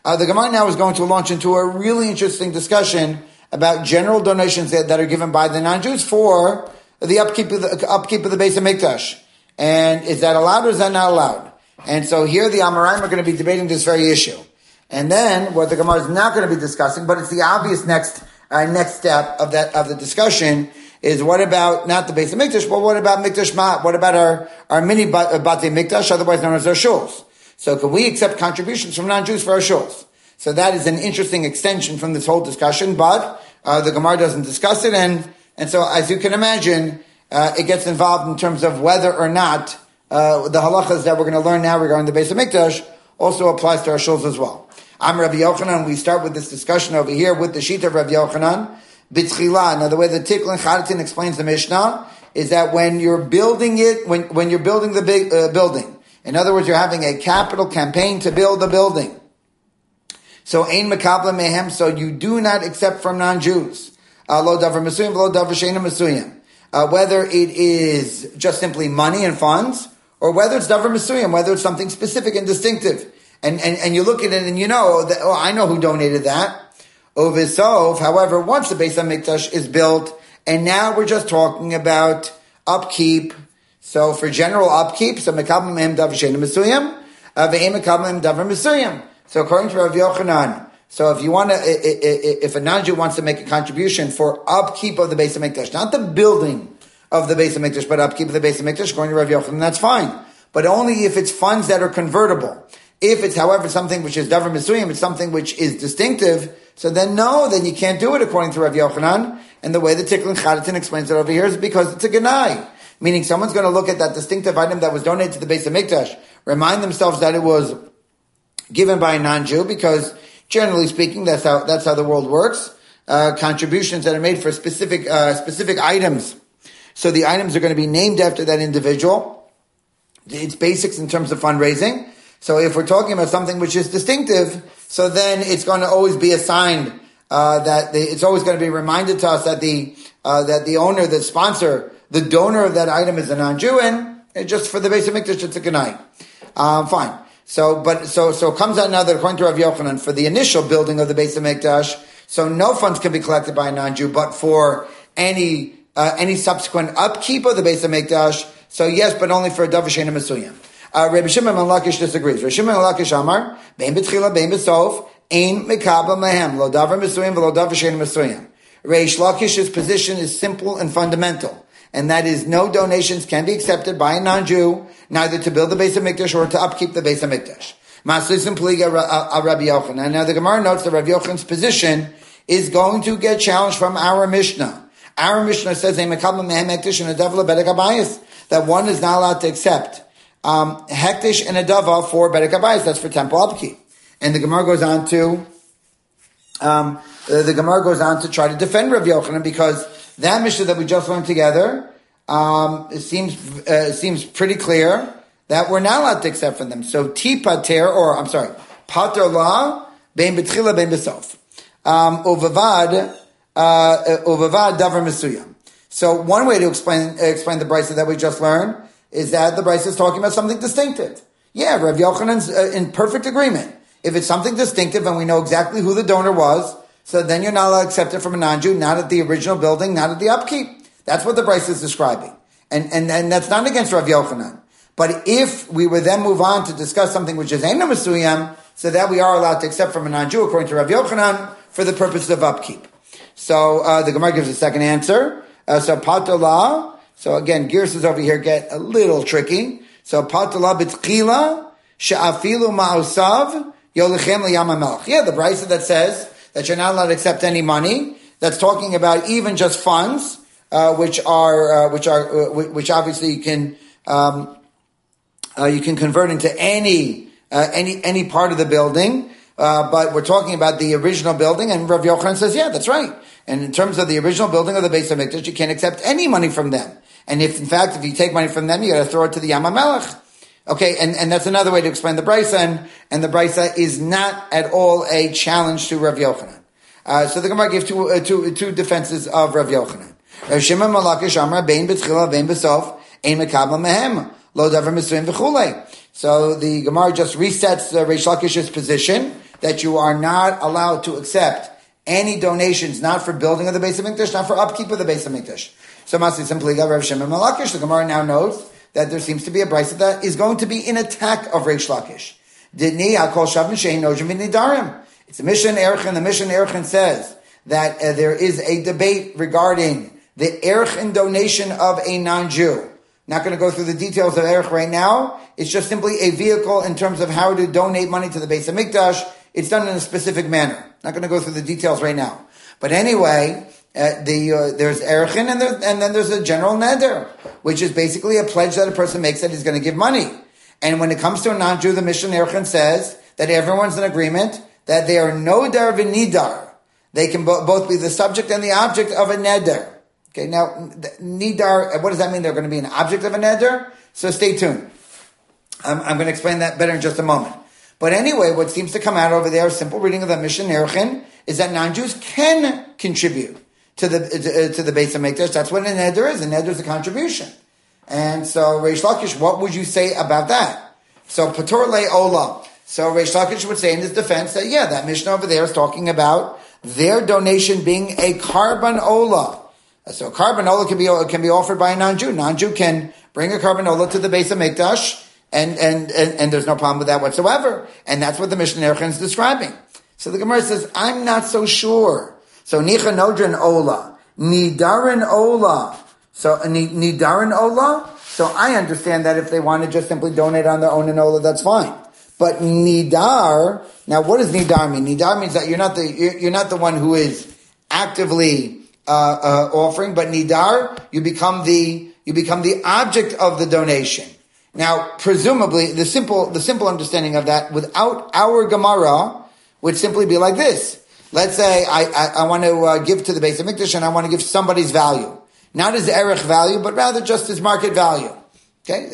The Gemara now is going to launch into a really interesting discussion about general donations that are given by the non-Jews for the upkeep of the Beis Hamikdash. And is that allowed or is that not allowed? And so here the Amoraim are going to be debating this very issue. And then what the Gemara is not going to be discussing, but it's the obvious next step of the discussion, is what about not the Beis Hamikdash, but what about Mikdash Ma'at? What about our mini Batei Mikdash, otherwise known as our shuls? So can we accept contributions from non-Jews for our shuls? So that is an interesting extension from this whole discussion, but the Gemara doesn't discuss it, and so as you can imagine, it gets involved in terms of whether or not the halachas that we're going to learn now regarding the Beis Hamikdash also applies to our shuls as well. I'm Rabbi Yochanan. We start with this discussion over here with the sheet of Rabbi Yochanan. B'tchila. Now, the way the Tiklin Chadatin explains the Mishnah is that when you're building it, when you're building the big building, in other words, you're having a capital campaign to build the building. So ein mekabla mehem. So you do not accept from non-Jews. Lo davar mesuyim, lo davar sheina mesuyim. Whether it is just simply money and funds, or whether it's davar mesuyim, whether it's something specific and distinctive. And you look at it and you know that, I know who donated that. Uvisov, however, once the Beis Hamikdash is built, and now we're just talking about upkeep. So for general upkeep, so mekabel mehem davar sheina mesuyim, ve'em mekabel mehem davar mesuyim. So according to Rav Yochanan, so if a non-Jew wants to make a contribution for upkeep of the Beis Hamikdash, not the building of the Beis Hamikdash, but upkeep of the Beis Hamikdash, according to Rav Yochanan, that's fine. But only if it's funds that are convertible. If it's, however, something which is davar mesuyim, it's something which is distinctive, so then then you can't do it according to Rav Yochanan. And the way the Tiklin Chadatin explains it over here is because it's a genai. Meaning someone's going to look at that distinctive item that was donated to the Beis Hamikdash, remind themselves that it was given by a non-Jew, because generally speaking, that's how the world works. Contributions that are made for specific items. So the items are going to be named after that individual. It's basics in terms of fundraising. So if we're talking about something which is distinctive, so then it's going to always be assigned it's always going to be reminded to us that the owner, the sponsor, the donor of that item is a non-Jew, and just for the Beis Hamikdash, it's a genai. Fine. So it comes out now that according to Rav Yochanan, for the initial building of the Beis Hamikdash, so no funds can be collected by a non-Jew, but for any subsequent upkeep of the Beis Hamikdash, so yes, but only for a davar sheina mesuyim. Rabbi Shimon ben Lakish disagrees. Rabbi Shimon ben Lakish Amar, bein b'tchila, bein b'sof, ein mekabel mehem, lo davar mesuyim, v'lo davar sheina mesuyim. Reish Lakish's position is simple and fundamental, and that is no donations can be accepted by a non-Jew, neither to build the Beis Hamikdash or to upkeep the Beis Hamikdash. Maslisim pliga Rabbi Yochanan. Now the Gemara notes that Rabbi Yochanan's position is going to get challenged from our Mishnah. Our Mishnah says that one is not allowed to accept hektish and a dava for bedek habayis. That's for temple upkeep. And the Gemara goes on to try to defend Rav Yochanan, because that Mishnah that we just learned together, it seems pretty clear that we're not allowed to accept from them. So pater la bein betchila bein besof uvavad davar mesuyam. So one way to explain the brisa that we just learned is that the brisa is talking about something distinctive. Yeah, Rav Yochanan's in perfect agreement. If it's something distinctive and we know exactly who the donor was, so then you're not allowed to accept it from a non-Jew, not at the original building, not at the upkeep. That's what the brisa is describing. And that's not against Rav Yochanan. But if we would then move on to discuss something which is eina mesuyam, so that we are allowed to accept from a non-Jew according to Rav Yochanan for the purposes of upkeep. So the Gemara gives a second answer. So patala. So again, Girses over here get a little tricky. So patala b'tchila she'afilu ma'osav yolechem liyam hamelech. Yeah, the brisa that says that you're not allowed to accept any money. That's talking about even just funds, which obviously you can convert into any part of the building. But we're talking about the original building, and Rav Yochanan says, yeah, that's right. And in terms of the original building of the Beis Hamikdash, you can't accept any money from them. And if you take money from them, you got to throw it to the Yam HaMelech. Okay, and that's another way to explain the brisa, and the brisa is not at all a challenge to Rav Yochanan. So the Gemara gives two defenses of Rav Yochanan. Rav Shimon Malakish Amar bein b'tchila bein b'sof ein mekabel mehem lo davar mesuyim v'chulei. So the Gemara just resets Reish Lakish's position that you are not allowed to accept any donations, not for building of the Beis HaMikdash, not for upkeep of the Beis HaMikdash. So Masi simply Rav Shimon ben Lakish. The Gemara now knows that there seems to be a brisa that is going to be in attack of Reish Lakish. Didni Akol Shavin Shein Nojim V'Nidarim. It's a Mishnah Erchin. The Mishnah Erchin says that there is a debate regarding the Erchin donation of a non-Jew. Not going to go through the details of Erech right now. It's just simply a vehicle in terms of how to donate money to the Beis HaMikdash. It's done in a specific manner. Not going to go through the details right now. But anyway, there's Erechin and then there's a general neder, which is basically a pledge that a person makes that he's going to give money. And when it comes to a non-Jew, the Mishnah Erechin says that everyone's in agreement that they are nodar v'nidar. They can both be the subject and the object of a neder. Okay, now, nidar, what does that mean? They're going to be an object of a neder? So stay tuned. I'm going to explain that better in just a moment. But anyway, what seems to come out over there, simple reading of the Mishnah Erchin, is that non-Jews can contribute to the Beis HaMikdash. That's what a neder is. A neder is a contribution. And so, Reish Lakish, what would you say about that? So, Patur le'ola. So, Reish Lakish would say in his defense that, yeah, that Mishnah over there is talking about their donation being a karban ola. So, karban ola can be offered by a non-Jew. Non-Jew can bring a karban ola to the Beis HaMikdash, and there's no problem with that whatsoever. And that's what the Mishnah Erchin is describing. So the Gemara says, I'm not so sure. So nicha nodrin ola, nidarin ola. So nidarin ola. So I understand that if they want to just simply donate on their own in ola, that's fine. But nidar, now what does nidar mean? Nidar means that you're not the one who is actively offering, but nidar, you become the object of the donation. Now, presumably, the simple understanding of that without our Gemara would simply be like this. Let's say I want to give to the Beis HaMikdash and I want to give somebody's value. Not his erech value, but rather just his market value. Okay?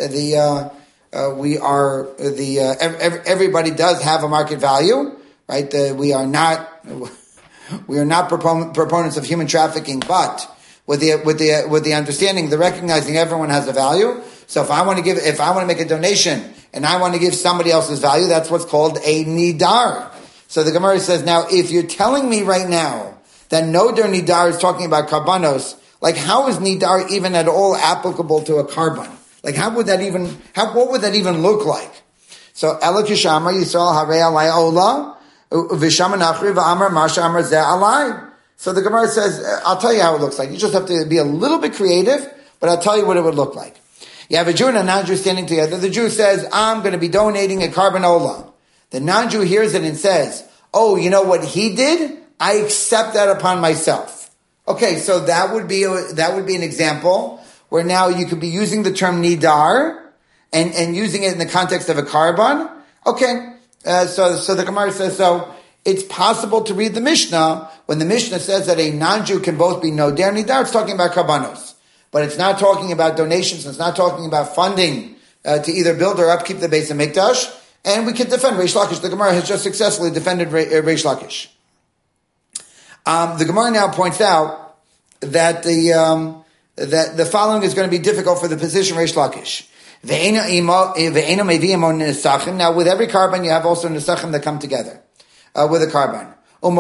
Everybody does have a market value, right? We are not proponents of human trafficking, but with the understanding, the recognizing everyone has a value. So if I want to make a donation and I want to give somebody else's value, that's what's called a nidar. So the Gemara says, now, if you're telling me right now that nodar nidar is talking about karbanos, like how is nidar even at all applicable to a karban? Like what would that even look like? So Ela Kishama Yisrael Harei Alai Ola V'Shama Nachri V'Amar Marsha Amar Zeh Alai. So the Gemara says, I'll tell you how it looks like. You just have to be a little bit creative, but I'll tell you what it would look like. You have a Jew and a non-Jew standing together. The Jew says, I'm going to be donating a karban ola. The non-Jew hears it and says, oh, you know what he did? I accept that upon myself. Okay, so that would be an example where now you could be using the term nidar and using it in the context of a karban. Okay, so the Gemara says, so it's possible to read the Mishnah when the Mishnah says that a non-Jew can both be noder and nidar. It's talking about karbanos. But it's not talking about donations. It's not talking about funding to either build or upkeep the Beis HaMikdash. And we can defend Reish Lakish. The Gemara has just successfully defended Reish Lakish. The Gemara now points out that the following is going to be difficult for the position Reish Lakish. Now, with every karban, you have also nesachim that come together with a karban.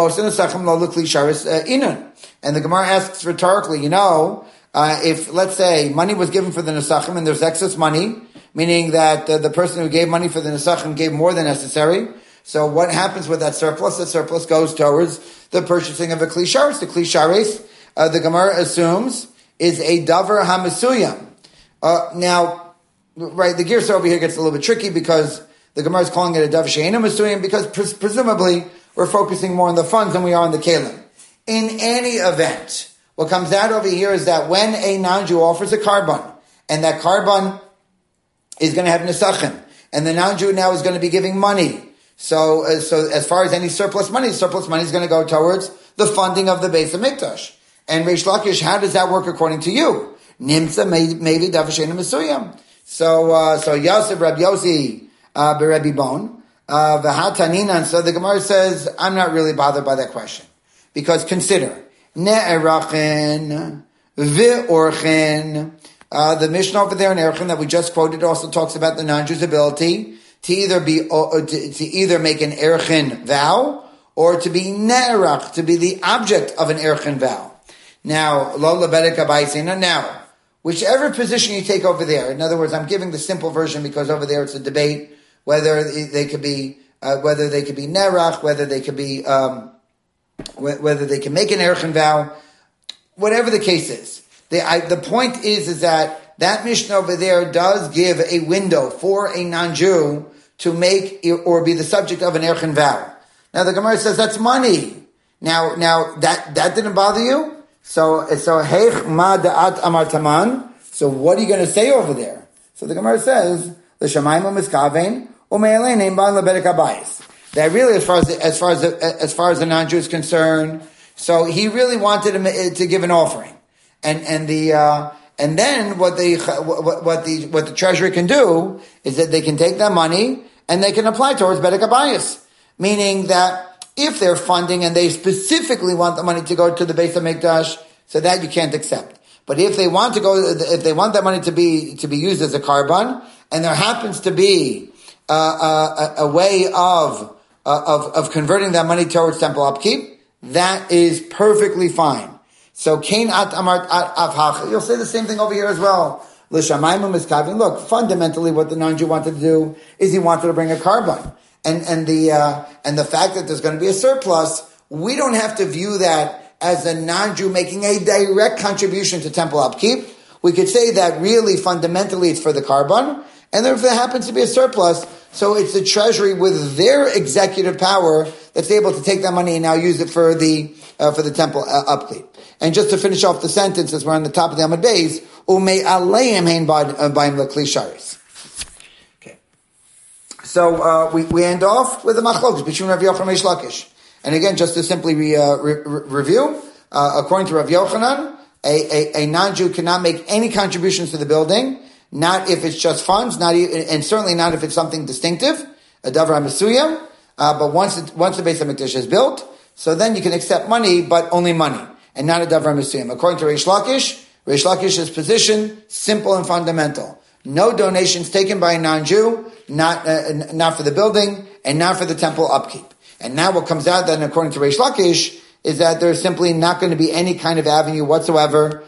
And the Gemara asks rhetorically, if, let's say, money was given for the nesachim and there's excess money, meaning that the person who gave money for the nesachim gave more than necessary, so what happens with that surplus? The surplus goes towards the purchasing of a kli sharis. The kli sharis, the Gemara assumes, is a davar hamasuyam. Now, right, the Girsa over here gets a little bit tricky because the Gemara is calling it a davar she'eino masuyam because presumably we're focusing more on the funds than we are on the kelim. In any event, what comes out over here is that when a non-Jew offers a karban, and that karban is going to have nesachim, and the non-Jew now is going to be giving money. So as far as any surplus money is going to go towards the funding of the Beis HaMikdash. And Reish Lakish, how does that work according to you? Nimsa maybe davashena mesuyam. So Yosef Rab Yosi beRebbi Bon v'hataninan. So the Gemara says, I'm not really bothered by that question because consider. Ne'erachin v'orchin. The Mishnah over there in Erchin that we just quoted also talks about the non-Jew's ability to either make an erchin vow, or to be ne'erach, to be the object of an erchin vow. Now, lo lebedek abayis. Now, whichever position you take over there, in other words, I'm giving the simple version because over there it's a debate whether they could be nerach, whether they can make an erchin vow, whatever the case is. The point is that Mishnah over there does give a window for a non-Jew to make or be the subject of an erchin vow. Now the Gemara says that's money. Now that didn't bother you? So heich ma da'at amar taman. So what are you going to say over there? So the Gemara says l'shamayim u'miskavein u'me'alein ein ban lebedek habayis. That really, as far as the non-Jew is concerned, so he really wanted to give an offering, and then what the treasury can do is that they can take that money and they can apply towards bedek habayis, meaning that if they're funding and they specifically want the money to go to the Beis HaMikdash, so that you can't accept. But if they want that money to be used as a karban, and there happens to be a way of converting that money towards temple upkeep, that is perfectly fine. So, Kain at amart avhach. You'll say the same thing over here as well. L'shamayim miskavin. Look, fundamentally, what the non-Jew wanted to do is he wanted to bring a karban, and the fact that there's going to be a surplus, we don't have to view that as a non-Jew making a direct contribution to temple upkeep. We could say that really fundamentally it's for the karban, and then if there happens to be a surplus, so it's the treasury with their executive power that's able to take that money and now use it for the temple upkeep. And just to finish off the sentence, as we're on the top of the Amud Beis, umei aleim hein ba'im l'kli sharis. Okay. So we end off with the machlokes between Rav Yochanan and Reish Lakish. And again, just to simply review, according to Rav Yochanan, a non-Jew cannot make any contributions to the building. Not if it's just funds, and certainly not if it's something distinctive, a davar mesuyam. But once the Beis HaMikdash is built, so then you can accept money, but only money, and not a davar mesuyam. According to Reish Lakish's position, simple and fundamental. No donations taken by a non-Jew, not for the building, and not for the temple upkeep. And now what comes out then, according to Reish Lakish, is that there's simply not going to be any kind of avenue whatsoever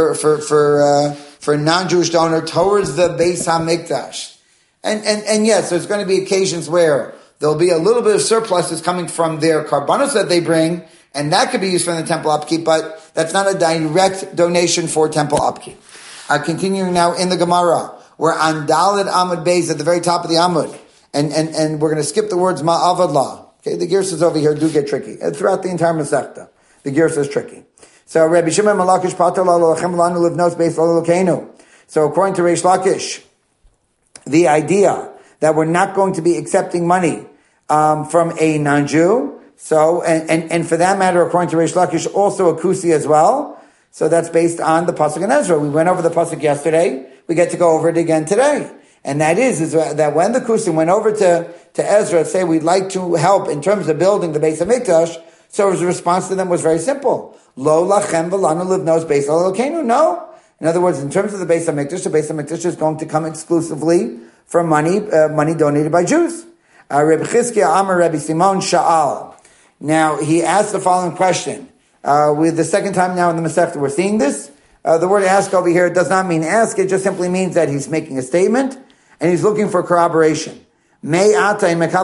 for a non-Jewish donor towards the Beis HaMikdash. And yes, there's going to be occasions where there'll be a little bit of surpluses coming from their karbanos that they bring, and that could be used for the temple upkeep, but that's not a direct donation for temple upkeep. Continuing now in the Gemara, we're on Daled Amud Beis at the very top of the Amud, and we're going to skip the words Ma'avadlah. Okay, the Girsas over here do get tricky. Throughout the entire Masechta, the Girsa is tricky. So Rabbi Shimon Malakish Pater Lalachem Lanu Livnos Beis Lalokenu. So according to Reish Lakish, the idea that we're not going to be accepting money from a non-Jew, so and for that matter, according to Reish Lakish, also a kusi as well. So that's based on the pasuk in Ezra. We went over the pasuk yesterday. We get to go over it again today. And that is that when the Kusim went over to Ezra, say we'd like to help in terms of building the Beis HaMikdash, so his response to them was very simple. Lo lachem v'lanu livnos Beis Elokenu. No. In other words, in terms of the Beis HaMikdash is going to come exclusively from money donated by Jews. Rabbi Chizkiah Amar Rabbi Simon Sha'al. Now, he asked the following question. With the second time now in the Masechta we're seeing this. The word ask over here does not mean ask, it just simply means that he's making a statement, and he's looking for corroboration. So if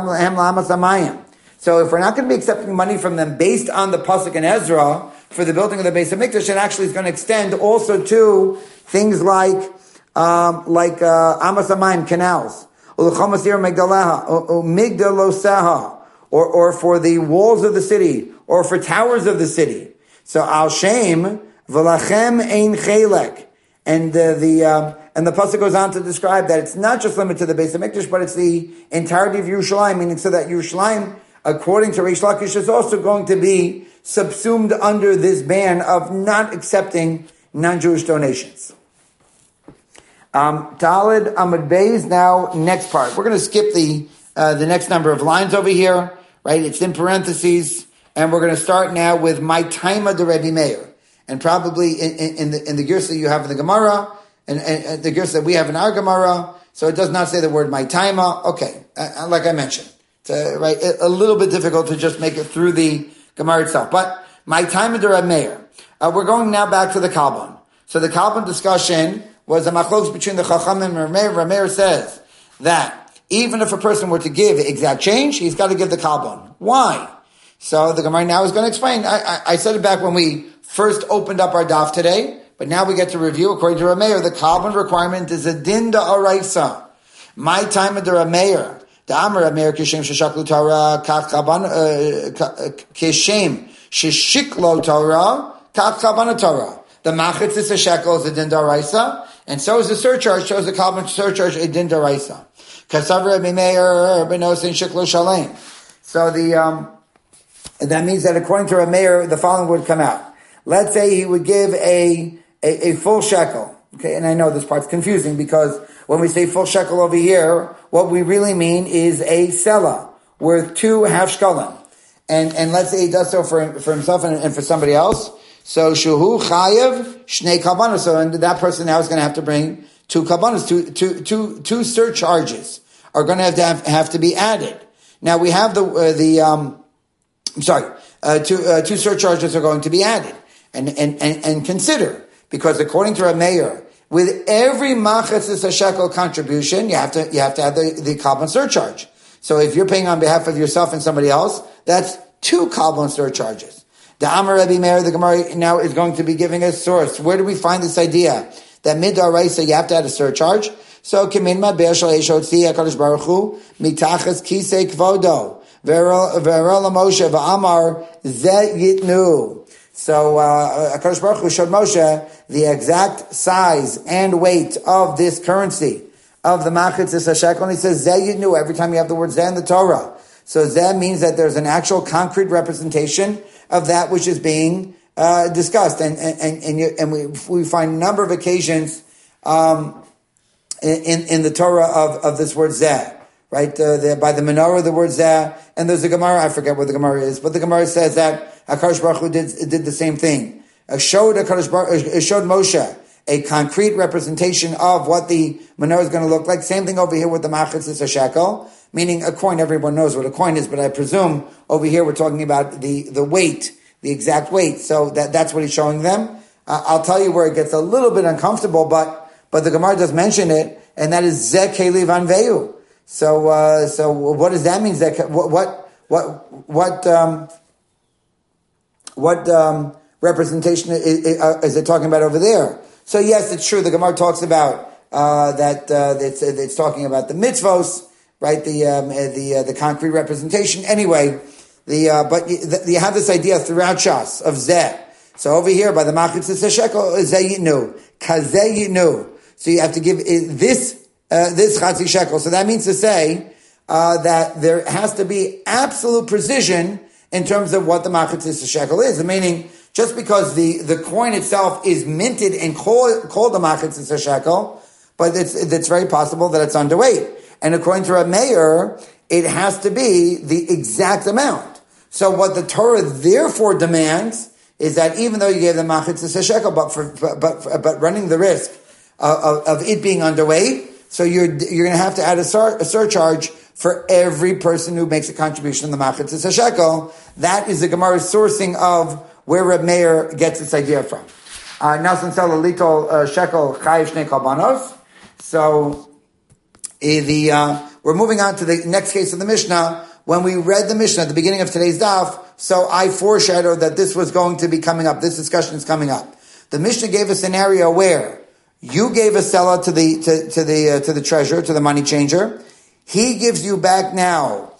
we're not going to be accepting money from them based on the pasuk in Ezra for the building of the Beis HaMikdash, it actually is going to extend also to things like Amas Hamayim, canals, or for the walls of the city, or for towers of the city. So Al Shem V'lachem ein chelek, and the pasuk goes on to describe that it's not just limited to the Beis HaMikdash, but it's the entirety of Yerushalayim, meaning so that Yerushalayim, according to Reish Lakish, is also going to be subsumed under this ban of not accepting non-Jewish donations. Talid Amud Beis, now next part. We're going to skip the next number of lines over here, right? It's in parentheses, and we're going to start now with my Taima de Rebbe Meir. And probably in the Girsa you have in the Gemara, and the Girsa that we have in our Gemara, So it does not say the word my taima. Okay, like I mentioned, right, a little bit difficult to just make it through the Gemara itself. But my taima de Reb Meir. We're going now back to the Kalban. So the Kalban discussion was a machlokes between the Chacham and Reb Meir. Reb Meir says that even if a person were to give exact change, he's got to give the Kalban. Why? So the Gemara now is going to explain. I said it back when we first opened up our daf today, but now we get to review. According to Reb Meir, the Kalban requirement is a din da araisa. My time of the Reb Meir, the Amar Reb Meir kishem sheshaklu Torah kach Kalban kishem sheshiklo Torah kach Kalban Torah. The machitz is a shekel is a din da araisa, and so is the surcharge. Shows the Kalban surcharge a din da araisa. Kasav Reb Meir benosin shiklo shalem. So that means that according to Reb Meir, the following would come out. Let's say he would give a full shekel. Okay, and I know this part's confusing because when we say full shekel over here, what we really mean is a sela worth 2 half shkalim. And let's say he does so for himself and for somebody else. So shuhu chayev shnei kalbanos. So and that person now is going to have to bring 2 kalbanos, two surcharges are going to have to be added. Now we have two surcharges are going to be added. And consider, because according to Reb Meir, with every machatzis a shekel contribution, you have to add the kalban surcharge. So if you're paying on behalf of yourself and somebody else, that's 2 kalban surcharges. The Amar Rebbe Meir, the Gemara now is going to be giving a source. Where do we find this idea that midaraisa you have to add a surcharge? So kimin ma be'ashal eshotzi HaKadosh Baruch Hu mitachas kisei kvodo ve'erol Moshe v'amar ze yitnu. So HaKadosh Baruch Hu showed Moshe the exact size and weight of this currency of the machitzis hashekel, and he says ze yitnu every time you have the word ze in the Torah. So ze means that there's an actual concrete representation of that which is being discussed, and we find a number of occasions in the Torah of this word zeh, right? By the menorah, the word zeh, and there's a Gemara, I forget what the Gemara is, but the Gemara says that HaKadosh Baruch Hu did the same thing. Showed Moshe a concrete representation of what the menorah is going to look like. Same thing over here with the machitzis shekel, meaning a coin. Everyone knows what a coin is, but I presume over here we're talking about the weight, the exact weight. So that's what he's showing them. I'll tell you where it gets a little bit uncomfortable, but the Gemara does mention it, and that is Zeh Keli Van Veu. So what does that mean? What representation is it talking about over there? So yes, it's true. The Gemara talks about it's talking about the mitzvos, right? The concrete representation. Anyway, but you have this idea throughout Shas of Zeh. So over here by the machitzis shekel, Zeh Yitnu, Kazeh Yitnu. So you have to give this chatzi shekel. So that means to say that there has to be absolute precision in terms of what the machitzis shekel is. Meaning, just because the coin itself is minted and called the machitzis shekel, but it's very possible that it's underweight. And according to Reb Meir, it has to be the exact amount. So what the Torah therefore demands is that even though you gave the machitzis shekel, but running the risk of it being underweight, so you're going to have to add a surcharge for every person who makes a contribution in the machitzis shekel. That is the Gemara's sourcing of where Reb Meir gets this idea from. Now, since little shekel chayiv shnei kalbanos, so we're moving on to the next case of the Mishnah. When we read the Mishnah at the beginning of today's daf, so I foreshadowed that this was going to be coming up. This discussion is coming up. The Mishnah gave a scenario where you gave a seller to the treasurer, to the money changer. He gives you back now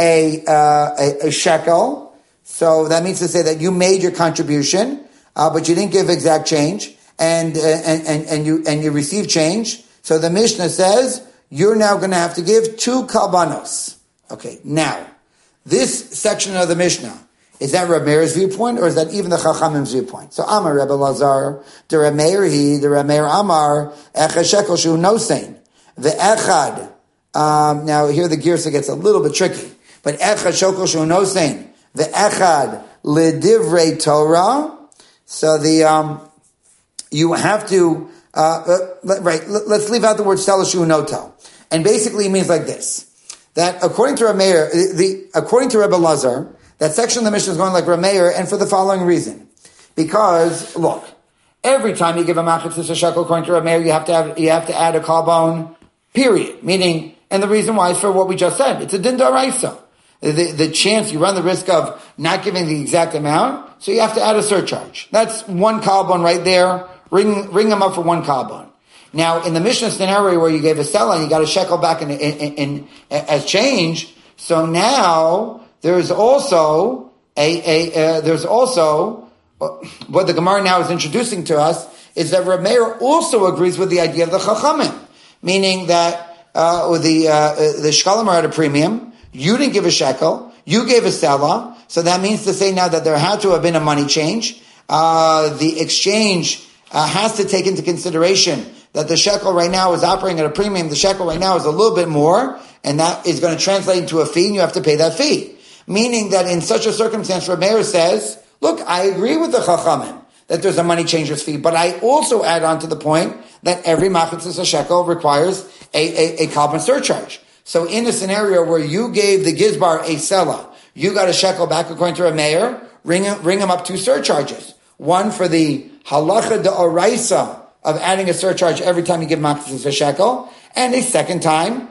a shekel. So that means to say that you made your contribution, but you didn't give exact change, and you received change. So the Mishnah says you're now going to have to give 2 kalbanos. Okay, now this section of the Mishnah, is that Reb Meir's viewpoint, or is that even the Chachamim's viewpoint? So Amar Rebbe Lazar, the Reb Meir Amar, Echad shekel shu nosein, the Echad. Now here the Girsa gets a little bit tricky, but Echad shekel shu nosein, the Echad ledivrei Torah. So you have to right. Let's leave out the word selah shu notel. And basically it means like this, that according to Rameir, according to Rebbe Lazar, that section of the Mishnah is going like Rameir, and for the following reason. Because, look, every time you give a machatzis a shekel, according to Rameir, you have to add a karbon, period. Meaning, and the reason why is for what we just said. It's a din d'oraisa. The chance you run the risk of not giving the exact amount, so you have to add a surcharge. That's one karbon right there. Ring them up for one karbon. Now, in the Mishnah scenario where you gave a selah and you got a shekel back in as change, so now there's also what the Gemara now is introducing to us is that Rameir also agrees with the idea of the Chachamim, meaning that the shkalim are at a premium. You didn't give a shekel. You gave a selah. So that means to say now that there had to have been a money change. The exchange has to take into consideration that the shekel right now is operating at a premium. The shekel right now is a little bit more, and that is going to translate into a fee, and you have to pay that fee. Meaning that in such a circumstance, Rameir says, look, I agree with the Chachamim that there's a money changer's fee, but I also add on to the point that every machatzis a shekel requires a karbon surcharge. So in a scenario where you gave the gizbar a selah, you got a shekel back according to Rameir, ring him up two surcharges. One for the halacha d'oraisa of adding a surcharge every time you give machatzis a shekel, and a second time,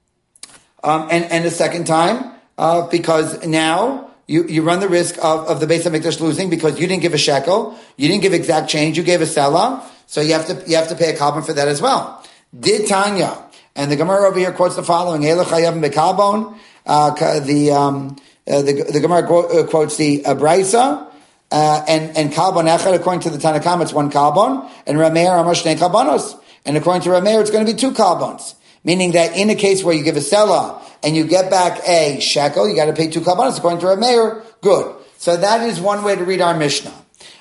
because now you run the risk of the Beis HaMikdash losing because you didn't give a shekel, you didn't give exact change, you gave a selah, so you have to pay a karbon for that as well. Did Tanya, and the Gemara over here quotes the following: the Gemara quotes the Braisa and karbon echad. According to the Tanna Kamma, it's one karbon, and Rameir amar shnei karbonos. And according to Rameir, it's going to be two karbons. Meaning that in a case where you give a selah and you get back a shekel, you got to pay two karbonos. According to Rameir, good. So that is one way to read our Mishnah.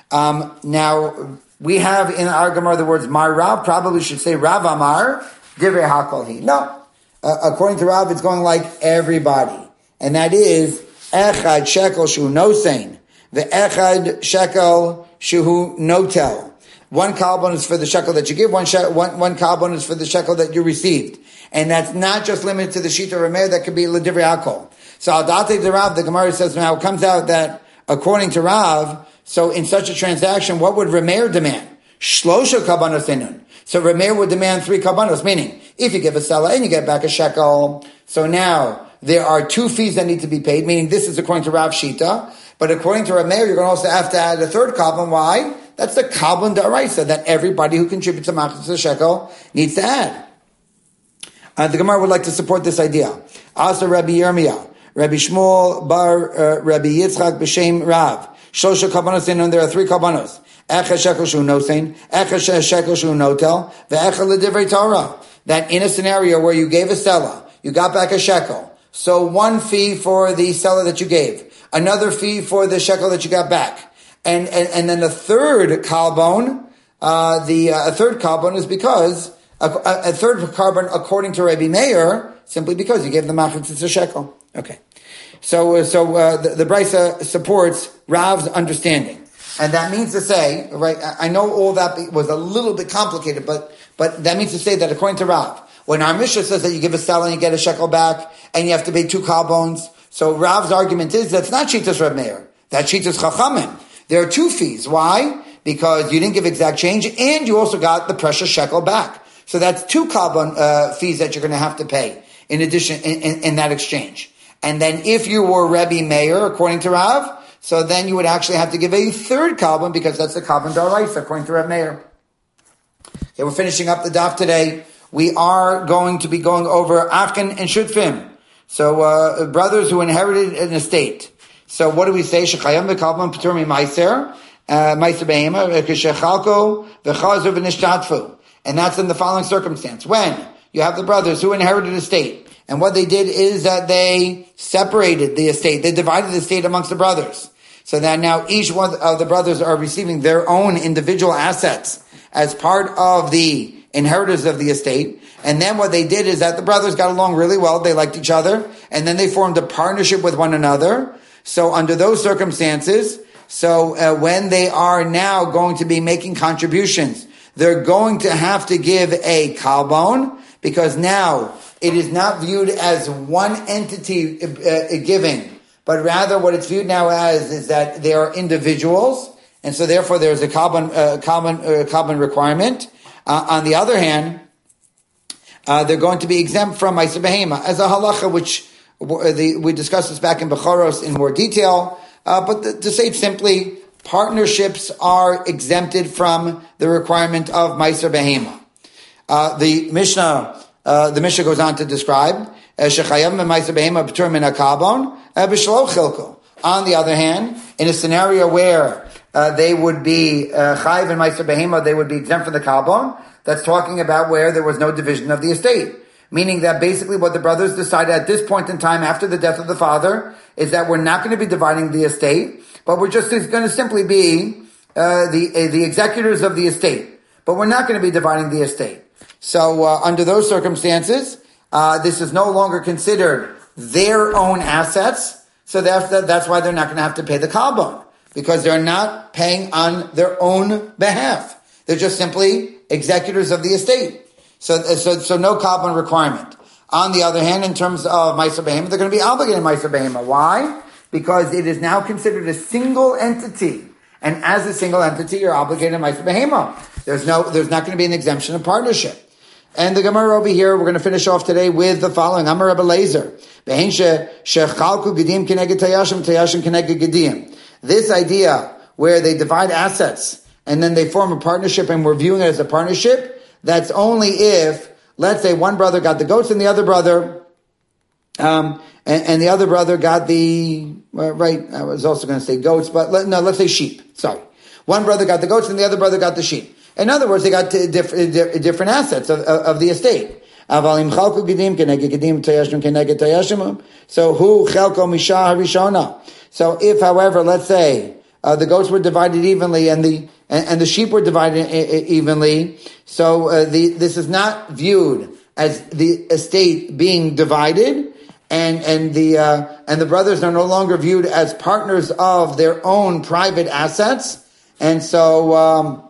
Now we have in our Gemara the words Mar Rav. Probably should say Rav Amar. Divrei hakol hi. No. According to Rav, it's going like everybody. And that is, echad shekel shu nosein, the echad shekel shu notel. One karbon is for the shekel that you give, one karbon is for the shekel that you received. And that's not just limited to the Shita Rameir, that could be L'divrei hakol. So al da'atei de Rav, the Gemara says now it comes out that according to Rav, so in such a transaction, what would Rameir demand? Shlosha karbanos enun. So Rameir would demand 3 karbanos, meaning if you give a selah and you get back a shekel, so now there are 2 fees that need to be paid, meaning this is according to Rav Shita, but according to Rameir, you're going to also have to add a third karbon. Why? That's the karbon d'oraisa that everybody who contributes a machatzis shekel needs to add. The Gemara would like to support this idea. Also Rabbi Yirmiyah, Rabbi Shmuel bar Rabbi Yitzchak b'shem Rav. Shosha karbanos enun, there are 3 karbanos. Echad shekel shu nosein, echad shekel shu notel, ve'echad l'divrei Torah. That in a scenario where you gave a selah, you got back a shekel. So 1 fee for the selah that you gave, another fee for the shekel that you got back, and then a third karbon. A third karbon is because a third karbon according to Rabbi Meir, simply because you gave the machatzis a shekel. Okay, so the Braisa supports Rav's understanding. And that means to say, right, I know all that was a little bit complicated, but that means to say that according to Rav, when our Mishnah says that you give a selah and you get a shekel back, and you have to pay 2 karbons, so Rav's argument is that's not Shitas Rav Meir, that's Shitas Chachamim. There are 2 fees. Why? Because you didn't give exact change, and you also got the precious shekel back. So that's 2 karbon fees that you're going to have to pay in addition in that exchange. And then if you were Rabbi Meir, according to Rav, so then you would actually have to give a third karbon because that's the karbon d'oraisa, according to Reb Meir. Okay, we're finishing up the daf today. We are going to be going over Afkan and Shutfim. So, brothers who inherited an estate. So what do we say? Shechayam v'kalban p'tur mi-maiser, maiser behema, k'shechalko v'chazu v'nishtatfu. And that's in the following circumstance. When you have the brothers who inherited an estate, and what they did is that they separated the estate. They divided the estate amongst the brothers. So that now each one of the brothers are receiving their own individual assets as part of the inheritors of the estate. And then what they did is that the brothers got along really well. They liked each other. And then they formed a partnership with one another. So under those circumstances, when they are now going to be making contributions, they're going to have to give a karbon because now it is not viewed as one entity giving, but rather what it's viewed now as is that they are individuals, and so therefore there's a common requirement. On the other hand, they're going to be exempt from Ma'aser Behema as a halacha, which we discussed this back in Bechoros in more detail. But to say it simply, partnerships are exempted from the requirement of Ma'aser Behema. The Mishnah goes on to describe shechayav Ma'aser Behema b'tur min hakabon b'shlo chilko. On the other hand, in a scenario where they would be chayiv and Ma'aser Behema, they would be exempt from the kabon. That's talking about where there was no division of the estate. Meaning that basically what the brothers decided at this point in time after the death of the father is that we're not going to be dividing the estate, but we're just going to simply be the executors of the estate. But we're not going to be dividing the estate. So under those circumstances, this is no longer considered their own assets. So that's why they're not going to have to pay the kabon, because they're not paying on their own behalf. They're just simply executors of the estate. So no kabon requirement. On the other hand, in terms of Ma'aser Behema, they're going to be obligated Ma'aser Behema. Why? Because it is now considered a single entity. And as a single entity, you're obligated Ma'aser Behema. There's not going to be an exemption of partnership. And the Gemara over here, we're going to finish off today with the following. Amar Rebbe Lezer. This idea where they divide assets and then they form a partnership and we're viewing it as a partnership, that's only if, let's say, one brother got the goats and the other brother, and the other brother got the, right, I was also going to say goats, but let's say sheep. Sorry. One brother got the goats and the other brother got the sheep. In other words, they got different assets of the estate. So who chelko misha harishona? So if, however, let's say the goats were divided evenly and the sheep were divided evenly, so this is not viewed as the estate being divided, and the brothers are no longer viewed as partners of their own private assets, and so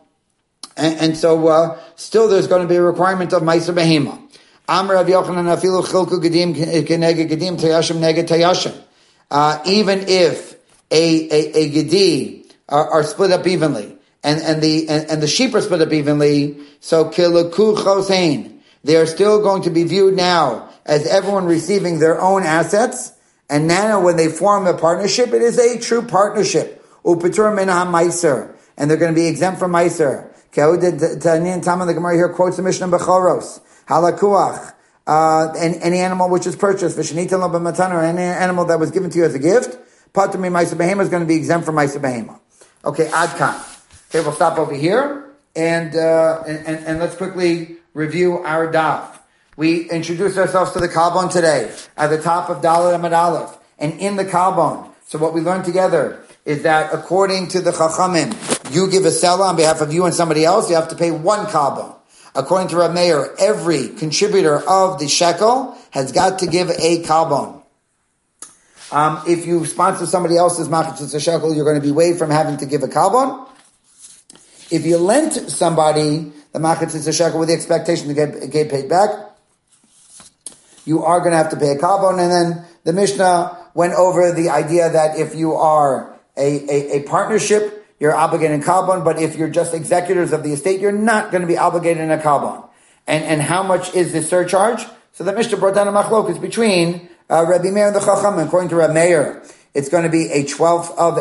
still there's going to be a requirement of Ma'aser Behema. Amar Rav Yochanan afilu chilku gedim keneged gedim tayashim neged tayashim. Even if a gedi are split up evenly, and the sheep are split up evenly, so kiluku chosein, they are still going to be viewed now as everyone receiving their own assets. And now when they form a partnership, it is a true partnership. Upitur min ha-ma'aser, and they're going to be exempt from ma'aser. The Gemara here quotes the Mishnah Bechoros. Halakuach, any animal which is purchased, or any animal that was given to you as a gift, Patur min Ma'aser Behema is going to be exempt from Ma'aser Behema. Okay, Adkan. Okay, we'll stop over here and let's quickly review our daf. We introduced ourselves to the Kalbon today at the top of Dalet Amud Aleph, and in the Kalbon. So what we learned together is that according to the Chachamim, you give a selah on behalf of you and somebody else, you have to pay one Kalbon. According to Rav Meir, every contributor of the shekel has got to give a Kalbon. If you sponsor somebody else's machatzis shekel, you're going to be waived from having to give a Kalbon. If you lent somebody the machatzis shekel with the expectation to get paid back, you are going to have to pay a Kalbon. And then the Mishnah went over the idea that if you are a partnership, you're obligated in Kalbon, but if you're just executors of the estate, you're not going to be obligated in a Kalbon. And how much is the surcharge? So the Mishnah brought down a machlokes between Rabbi Meir and the Chacham. According to Rabbi Meir, it's going to be a 12th of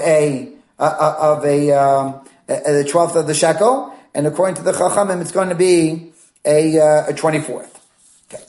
the 12th of the shekel, and according to the Chachamim, it's going to be a 24th. Okay.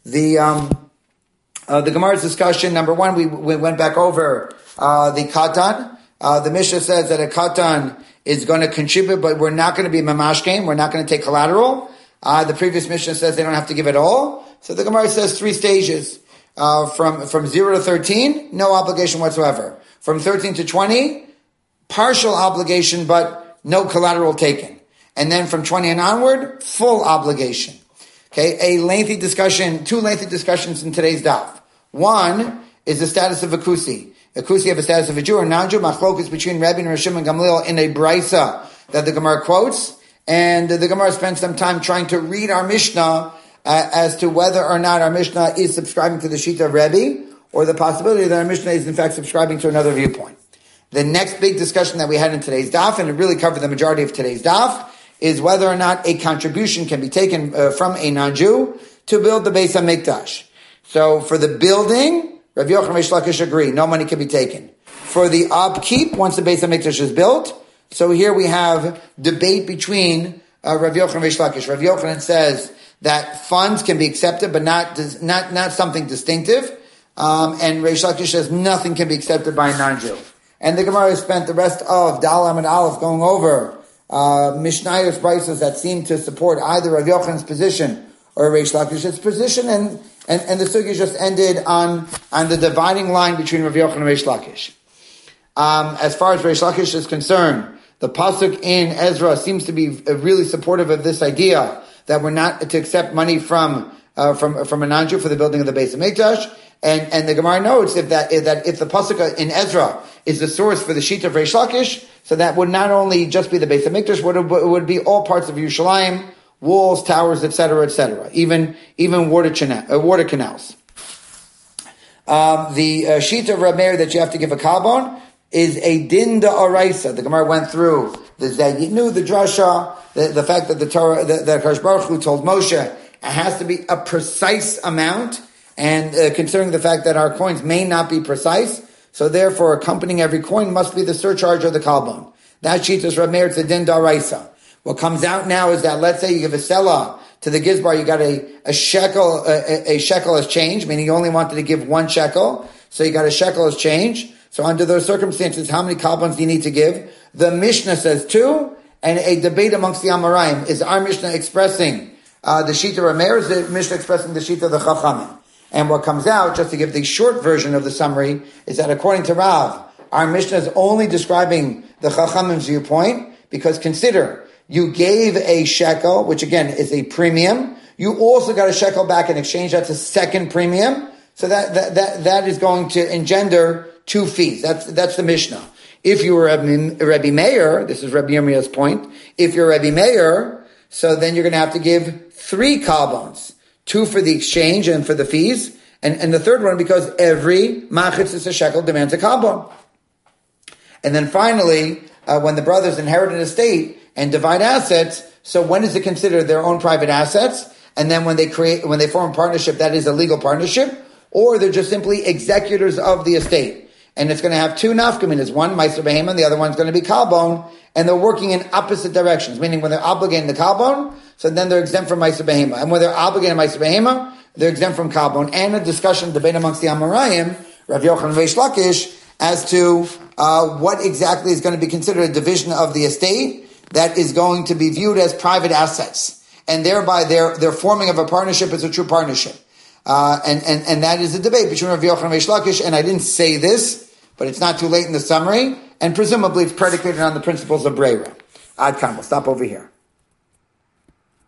The Gemara's discussion, number one, we went back over the katan. The Mishnah says that a katan is going to contribute, but we're not going to be mamashkein. We're not going to take collateral. The previous Mishnah says they don't have to give it all. So the Gemara says 3 stages. From 0 to 13, no obligation whatsoever. From 13 to 20, partial obligation, but no collateral taken. And then from 20 and onward, full obligation. Okay, two lengthy discussions in today's daf. One is the status of a kusi. A kusi have a status of a Jew or non-Jew. Machlokes between Rabbi and Rishim and Gamliel in a brisa that the Gemara quotes. And the Gemara spends some time trying to read our Mishnah as to whether or not our Mishnah is subscribing to the Shita of Rebbe, or the possibility that our Mishnah is in fact subscribing to another viewpoint. The next big discussion that we had in today's daf, and it really covered the majority of today's daf, is whether or not a contribution can be taken from a non-Jew to build the Beis HaMikdash. So for the building, Rav Yochanan and Reish Lakish agree, no money can be taken. For the upkeep, once the Beis HaMikdash is built, so here we have debate between Rav Yochanan and Reish Lakish. Rav Yochanan says that funds can be accepted, but not something distinctive. And Reish Lakish says nothing can be accepted by a non-Jew. And the Gemara has spent the rest of Dal Amud Aleph going over Mishnayos Braisos that seem to support either Rav Yochanan's position or Reish Lakish's position, and the sugya just ended on the dividing line between Rav Yochanan and Reish Lakish. As far as Reish Lakish is concerned, the pasuk in Ezra seems to be really supportive of this idea that we're not to accept money from a non-Jew for the building of the Beis HaMikdash. And the Gemara notes if the pasuk in Ezra is the source for the sheet of Reish Lakish, so that would not only just be the Beis HaMikdash, it would be all parts of Yerushalayim, walls, towers, etc., even water canals. The sheet of Reb Meir that you have to give a kabon is a din da'oraisa. The Gemara went through the Zayitnu, the drasha, the fact that the Torah, that Kadosh Baruch Hu told Moshe it has to be a precise amount, and considering the fact that our coins may not be precise, so therefore accompanying every coin must be the surcharge or the kalbon. That sheet is Reb Meir, it's a din da'oraisa. What comes out now is that, let's say you give a selah to the gizbar, you got a shekel as change, meaning you only wanted to give 1 shekel, so you got a shekel as change. So under those circumstances, how many kalbons do you need to give? The Mishnah says 2, and a debate amongst the Amoraim. Is our Mishnah expressing the sheet of Reb Meir, or is the Mishnah expressing the sheet of the Chachamim? And what comes out, just to give the short version of the summary, is that according to Rav, our Mishnah is only describing the Chachamim's viewpoint, because consider, you gave a shekel, which again is a premium. You also got a shekel back in exchange. That's a second premium. So that is going to engender 2 fees. That's the Mishnah. If you were Rebbe Meir, this is Rebbe Yirmiyah's point, if you're Rebbe Meir, so then you're going to have to give 3 kalbons. 2 for the exchange and for the fees, and the third one because every machitzis a shekel demands a kalbon. And then finally, when the brothers inherit an estate and divide assets, so when is it considered their own private assets? And then when they form a partnership, that is a legal partnership, or they're just simply executors of the estate. And it's going to have 2 nafkaminas, one meiser behema, the other one's going to be kalbon, and they're working in opposite directions, meaning when they're obligating the kalbon, so then they're exempt from meiser behema. And when they're obligating meiser behema, they're exempt from kalbon. And a discussion, debate amongst the Amoraim, Rav Yochanan and Reish Lakish, as to what exactly is going to be considered a division of the estate that is going to be viewed as private assets. And thereby their forming of a partnership is a true partnership. And that is a debate between Rav Yochanan and Reish Lakish, and I didn't say this, but it's not too late in the summary, and presumably it's predicated on the principles of Breira. Ad Kan, we'll stop over here.